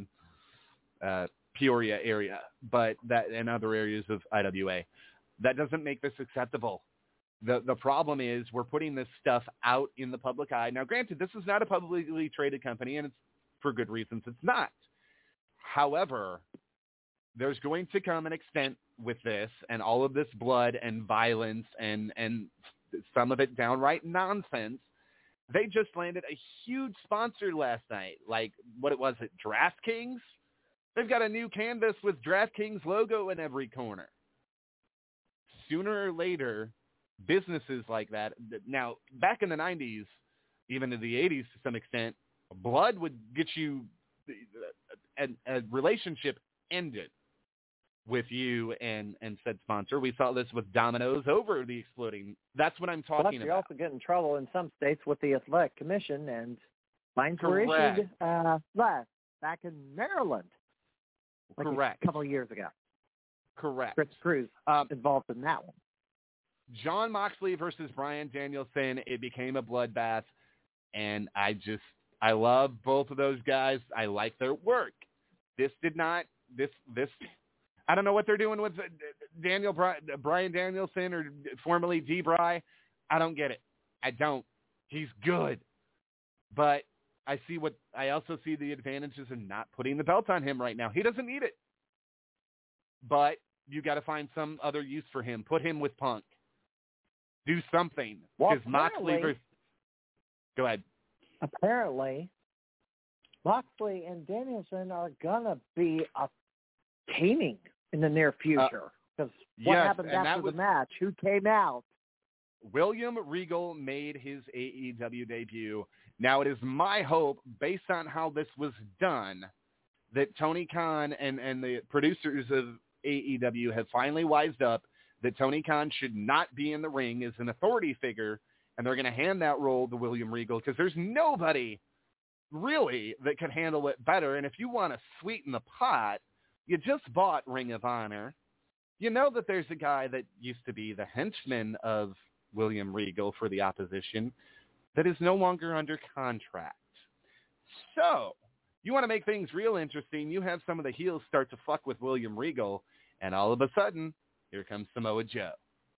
Peoria area, but that in other areas of IWA. That doesn't make this acceptable. The problem is we're putting this stuff out in the public eye. Now, granted, this is not a publicly traded company, and it's for good reasons it's not. However, there's going to come an extent with this and all of this blood and violence and some of it downright nonsense. They just landed a huge sponsor last night. Like, what was it, DraftKings? They've got a new canvas with DraftKings logo in every corner. Sooner or later, businesses like that. Now, back in the 90s, even in the 80s to some extent, blood would get you a relationship ended with you and said sponsor. We saw this with Domino's over the exploding. That's what I'm talking about. You also get in trouble in some states with the Athletic Commission, and fines were issued back in Maryland. Correct. A couple of years ago. Correct. Chris Cruz involved in that one. Jon Moxley versus Bryan Danielson. It became a bloodbath, and I love both of those guys. I like their work. This did not. This. I don't know what they're doing with Bryan Danielson, or formerly D-Bry. I don't get it. I don't. He's good, but I also see the advantages of not putting the belt on him right now. He doesn't need it, but you got to find some other use for him. Put him with Punk. Do something. Because Moxley versus... Go ahead. Apparently, Moxley and Danielson are going to be teaming in the near future. Because what happened after the match? Who came out? William Regal made his AEW debut. Now, it is my hope, based on how this was done, that Tony Khan and the producers of AEW have finally wised up that Tony Khan should not be in the ring as an authority figure, and they're going to hand that role to William Regal, because there's nobody really that could handle it better. And if you want to sweeten the pot, you just bought Ring of Honor. You know that there's a guy that used to be the henchman of William Regal for the opposition that is no longer under contract. So you want to make things real interesting, you have some of the heels start to fuck with William Regal, and all of a sudden, here comes Samoa Joe.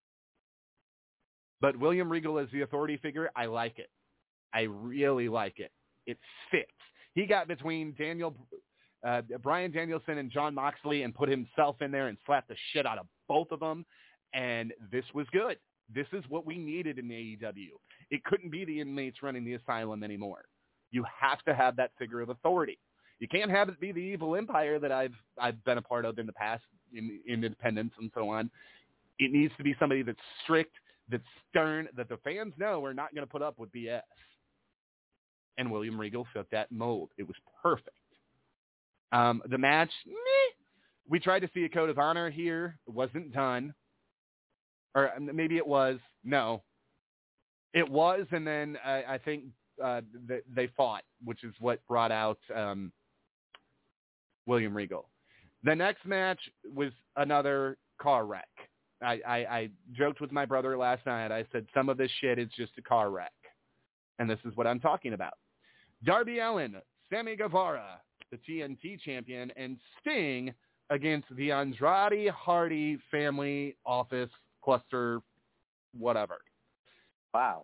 But William Regal as the authority figure, I like it. I really like it. It fits. He got between Bryan Danielson and Jon Moxley and put himself in there and slapped the shit out of both of them, and this was good. This is what we needed in AEW. It couldn't be the inmates running the asylum anymore. You have to have that figure of authority. You can't have it be the evil empire that I've been a part of in the past, in independence and so on. It needs to be somebody that's strict, that's stern, that the fans know are not going to put up with BS. And William Regal fit that mold. It was perfect. The match, we tried to see a code of honor here. It wasn't done. Or maybe it was. No. It was, and then I think they fought, which is what brought out William Regal. The next match was another car wreck. I joked with my brother last night. I said, some of this shit is just a car wreck. And this is what I'm talking about. Darby Allin, Sammy Guevara, the TNT champion, and Sting against the Andrade Hardy family office cluster, whatever. Wow.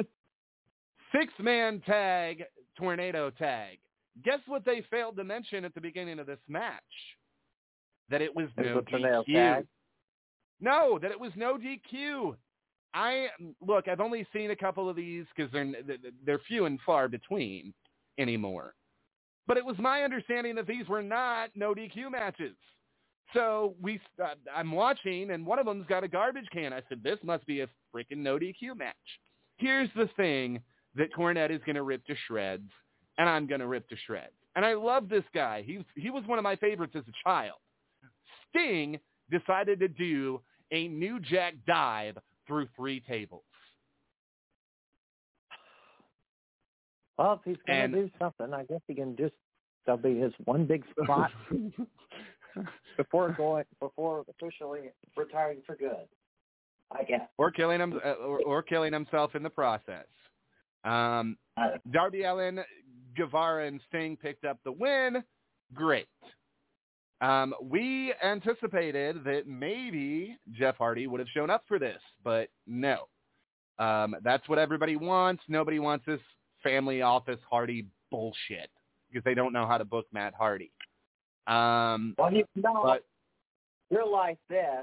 6-man tag, tornado tag. Guess what they failed to mention at the beginning of this match? That it was no DQ. No, that it was no DQ. I've only seen a couple of these because they're few and far between anymore. But it was my understanding that these were not no DQ matches. So I'm watching, and one of them's got a garbage can. I said, this must be a freaking no DQ match. Here's the thing that Cornette is going to rip to shreds, and I'm going to rip to shreds. And I love this guy. He was one of my favorites as a child. Sting decided to do a New Jack dive through 3 tables. Well, if he's going to do something, I guess he can that'll be his one big spot before officially retiring for good, I guess. Or killing himself in the process. Darby Allin, Guevara, and Sting picked up the win. Great. We anticipated that maybe Jeff Hardy would have shown up for this, but no. That's what everybody wants. Nobody wants this family office Hardy bullshit because they don't know how to book Matt Hardy. You're like this.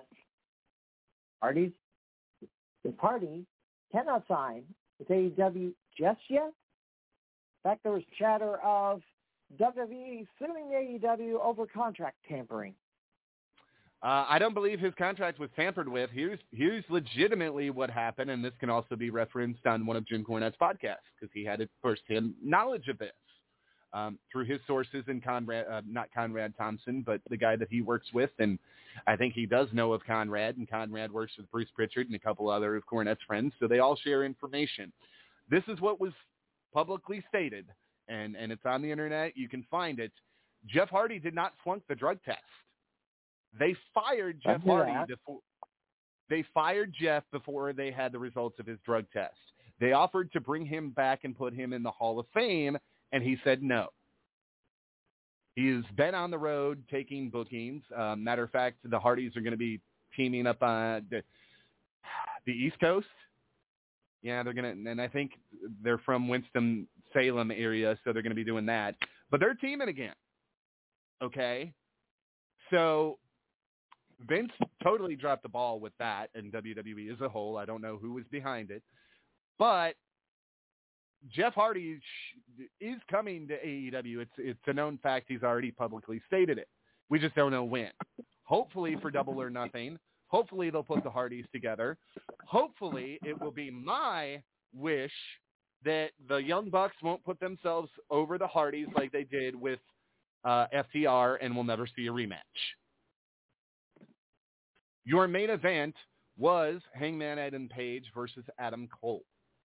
If Hardy cannot sign with AEW just yet, in fact, there was chatter of WWE suing AEW over contract tampering. I don't believe his contract was tampered with. Here's legitimately what happened, and this can also be referenced on one of Jim Cornette's podcasts because he had first-hand knowledge of this through his sources and not Conrad Thompson, but the guy that he works with. And I think he does know of Conrad, and Conrad works with Bruce Pritchard and a couple other of Cornette's friends, so they all share information. This is what was publicly stated, and it's on the internet. You can find it. Jeff Hardy did not flunk the drug test. They fired Jeff Hardy before. They fired Jeff before they had the results of his drug test. They offered to bring him back and put him in the Hall of Fame, and he said no. He's been on the road taking bookings. Matter of fact, the Hardys are going to be teaming up on the East Coast. Yeah, they're going to, and I think they're from Winston-Salem area, so they're going to be doing that. But they're teaming again. Okay? So Vince totally dropped the ball with that, and WWE as a whole. I don't know who was behind it. But Jeff Hardy is coming to AEW. It's a known fact. He's already publicly stated it. We just don't know when. Hopefully for Double or Nothing. Hopefully they'll put the Hardys together. Hopefully it will be my wish that the Young Bucks won't put themselves over the Hardys like they did with FTR, and we'll never see a rematch. Your main event was Hangman Adam Page versus Adam Cole.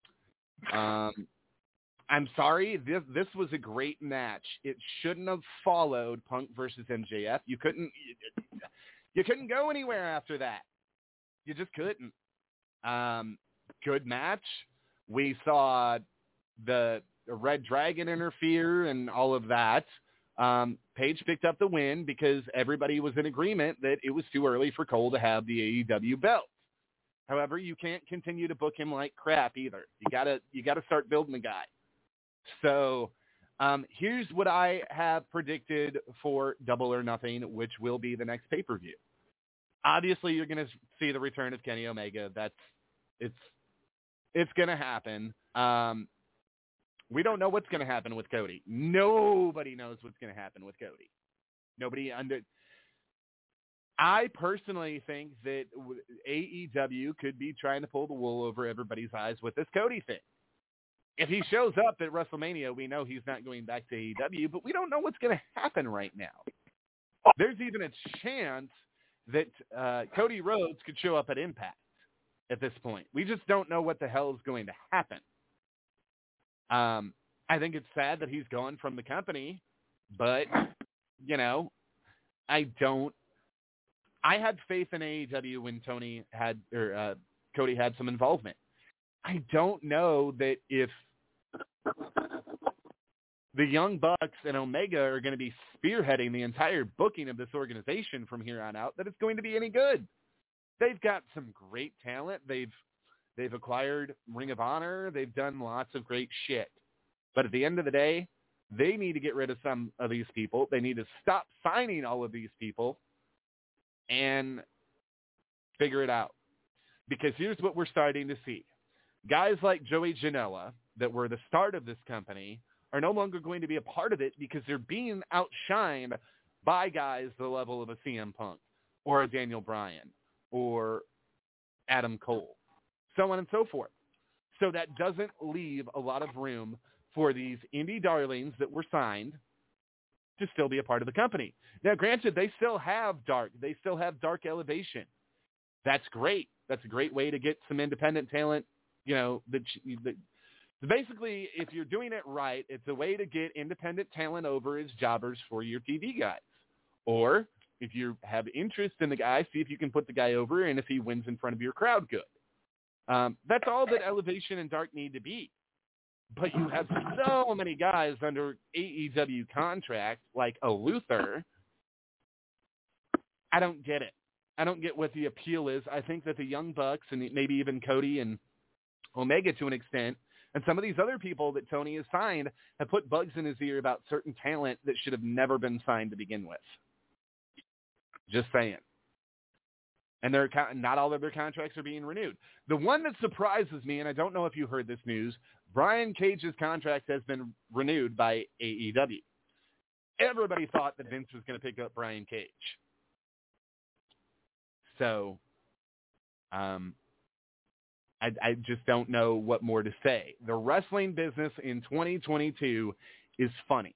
I'm sorry, this was a great match. It shouldn't have followed Punk versus MJF. You couldn't go anywhere after that. You just couldn't. Good match. We saw the Red Dragon interfere and all of that. Page picked up the win because everybody was in agreement that it was too early for Cole to have the AEW belt. However, you can't continue to book him like crap either. You gotta start building the guy. So here's what I have predicted for Double or Nothing, which will be the next pay-per-view. Obviously, you're going to see the return of Kenny Omega. It's going to happen. We don't know what's going to happen with Cody. Nobody knows what's going to happen with Cody. I personally think that AEW could be trying to pull the wool over everybody's eyes with this Cody thing. If he shows up at WrestleMania, we know he's not going back to AEW, but we don't know what's going to happen right now. There's even a chance that Cody Rhodes could show up at Impact at this point. We just don't know what the hell is going to happen. I think it's sad that he's gone from the company, but, you know, I had faith in AEW when Cody had some involvement. I don't know that if the Young Bucks and Omega are going to be spearheading the entire booking of this organization from here on out, that it's going to be any good. They've got some great talent. They've acquired Ring of Honor. They've done lots of great shit. But at the end of the day, they need to get rid of some of these people. They need to stop signing all of these people and figure it out. Because here's what we're starting to see. Guys like Joey Janela, that were the start of this company, are no longer going to be a part of it because they're being outshined by guys the level of a CM Punk or a Daniel Bryan or Adam Cole, so on and so forth. So that doesn't leave a lot of room for these indie darlings that were signed to still be a part of the company. Now, granted, they still have Dark. They still have Dark Elevation. That's great. That's a great way to get some independent talent. You know, basically, if you're doing it right, it's a way to get independent talent over as jobbers for your TV guys. Or if you have interest in the guy, see if you can put the guy over, and if he wins in front of your crowd, good. That's all that Elevation and Dark need to be. But you have so many guys under AEW contract, like a Luther. I don't get it. I don't get what the appeal is. I think that the Young Bucks and maybe even Cody and Omega to an extent, and some of these other people that Tony has signed have put bugs in his ear about certain talent that should have never been signed to begin with. Just saying. And not all of their contracts are being renewed. The one that surprises me, and I don't know if you heard this news, Brian Cage's contract has been renewed by AEW. Everybody thought that Vince was going to pick up Brian Cage. So, I just don't know what more to say. The wrestling business in 2022 is funny.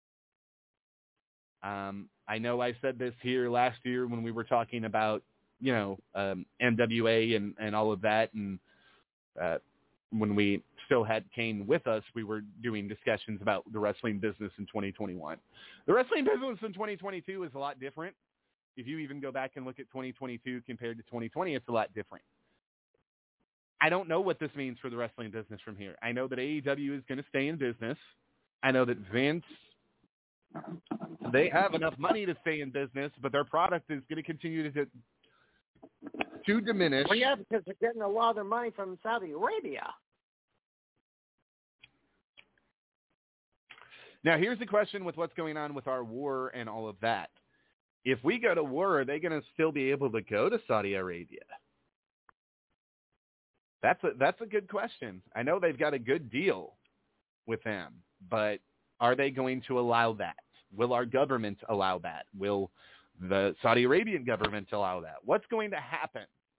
I know I said this here last year when we were talking about, you know, NWA and all of that. And when we still had Kane with us, we were doing discussions about the wrestling business in 2021. The wrestling business in 2022 is a lot different. If you even go back and look at 2022 compared to 2020, it's a lot different. I don't know what this means for the wrestling business from here. I know that AEW is going to stay in business. I know that Vince, they have enough money to stay in business, but their product is going to continue to diminish. Well, yeah, because they're getting a lot of their money from Saudi Arabia. Now, here's the question with what's going on with our war and all of that. If we go to war, are they going to still be able to go to Saudi Arabia? That's a good question. I know they've got a good deal with them, but are they going to allow that? Will our government allow that? Will the Saudi Arabian government allow that? What's going to happen?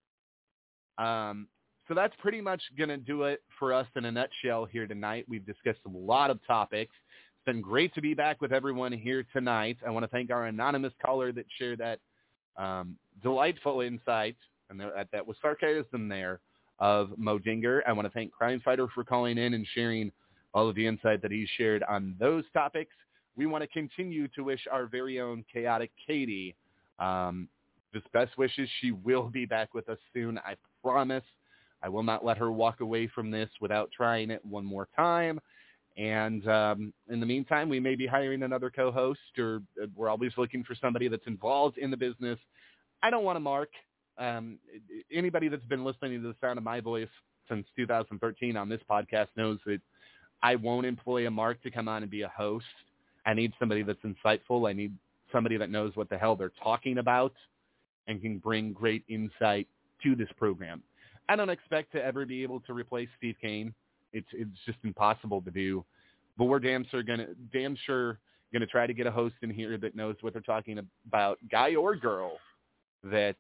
So that's pretty much going to do it for us in a nutshell here tonight. We've discussed a lot of topics. It's been great to be back with everyone here tonight. I want to thank our anonymous caller that shared that delightful insight, and that was sarcasm there, of Mo Dinger. I want to thank Crime Fighter for calling in and sharing all of the insight that he shared on those topics. We want to continue to wish our very own Chaotic Katie just best wishes. She will be back with us soon, I promise. I will not let her walk away from this without trying it one more time. And in the meantime, we may be hiring another co-host, or we're always looking for somebody that's involved in the business. I don't want to mark. Anybody that's been listening to the sound of my voice since 2013 on this podcast knows that I won't employ a Mark to come on and be a host. I need somebody that's insightful. I need somebody that knows what the hell they're talking about and can bring great insight to this program. I don't expect to ever be able to replace Steve Kane. It's just impossible to do. But we're damn sure gonna try to get a host in here that knows what they're talking about, guy or girl, that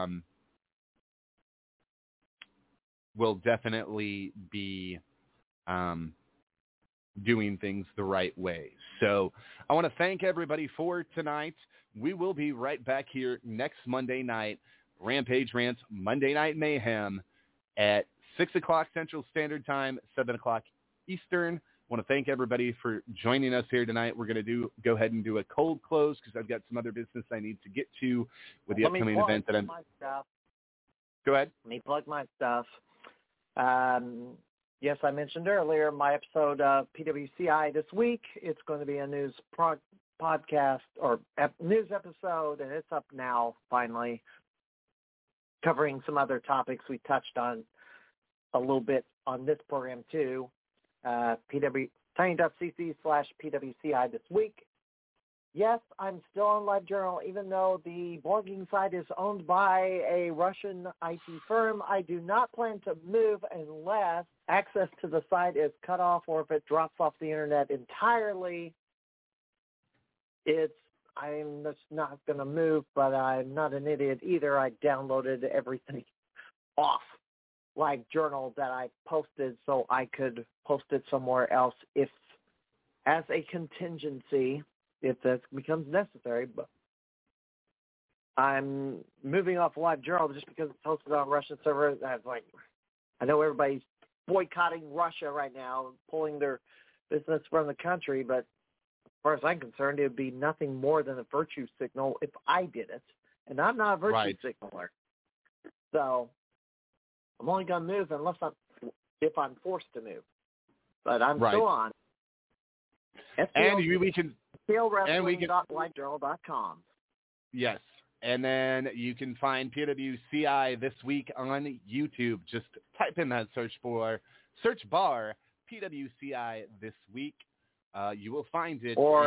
will definitely be doing things the right way. So I want to thank everybody for tonight. We will be right back here next Monday night, Rampage Rants Monday Night Mayhem at 6 o'clock Central Standard Time, 7 o'clock Eastern. I want to thank everybody for joining us here tonight. We're going to go ahead and do a cold close because I've got some other business I need to get to with the upcoming event that I'm. Go ahead. Let me plug my stuff. Yes, I mentioned earlier my episode of PWCI this week. It's going to be a news podcast or news episode, and it's up now finally, covering some other topics we touched on a little bit on this program too. Tiny.cc/PWCI this week. Yes, I'm still on LiveJournal, even though the blogging site is owned by a Russian IT firm. I do not plan to move unless access to the site is cut off or if it drops off the internet entirely. I'm just not going to move, but I'm not an idiot either. I downloaded everything off LiveJournal that I posted so I could post it somewhere else if, as a contingency, if that becomes necessary. But I'm moving off LiveJournal just because it's hosted on Russian servers. I know everybody's boycotting Russia right now, pulling their business from the country, but as far as I'm concerned, it would be nothing more than a virtue signal if I did it. And I'm not a virtue signaler. So I'm only going to move if I'm forced to move. But I'm still on. We can STLWrestling.LiveJournal.com. Yes. And then you can find PWCI this week on YouTube. Just type in that search bar, PWCI this week. You will find it. Or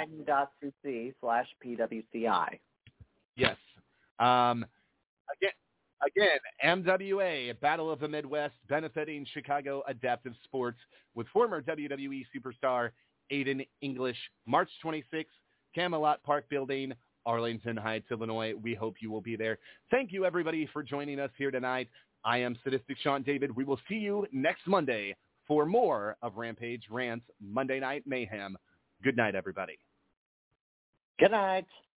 tiny.cc/PWCI. Yes. Again, MWA, Battle of the Midwest, benefiting Chicago Adaptive Sports with former WWE superstar Aiden English, March 26th, Camelot Park Building, Arlington Heights, Illinois. We hope you will be there. Thank you, everybody, for joining us here tonight. I am Sadistic Sean David. We will see you next Monday for more of Rampage Rants Monday Night Mayhem. Good night, everybody. Good night.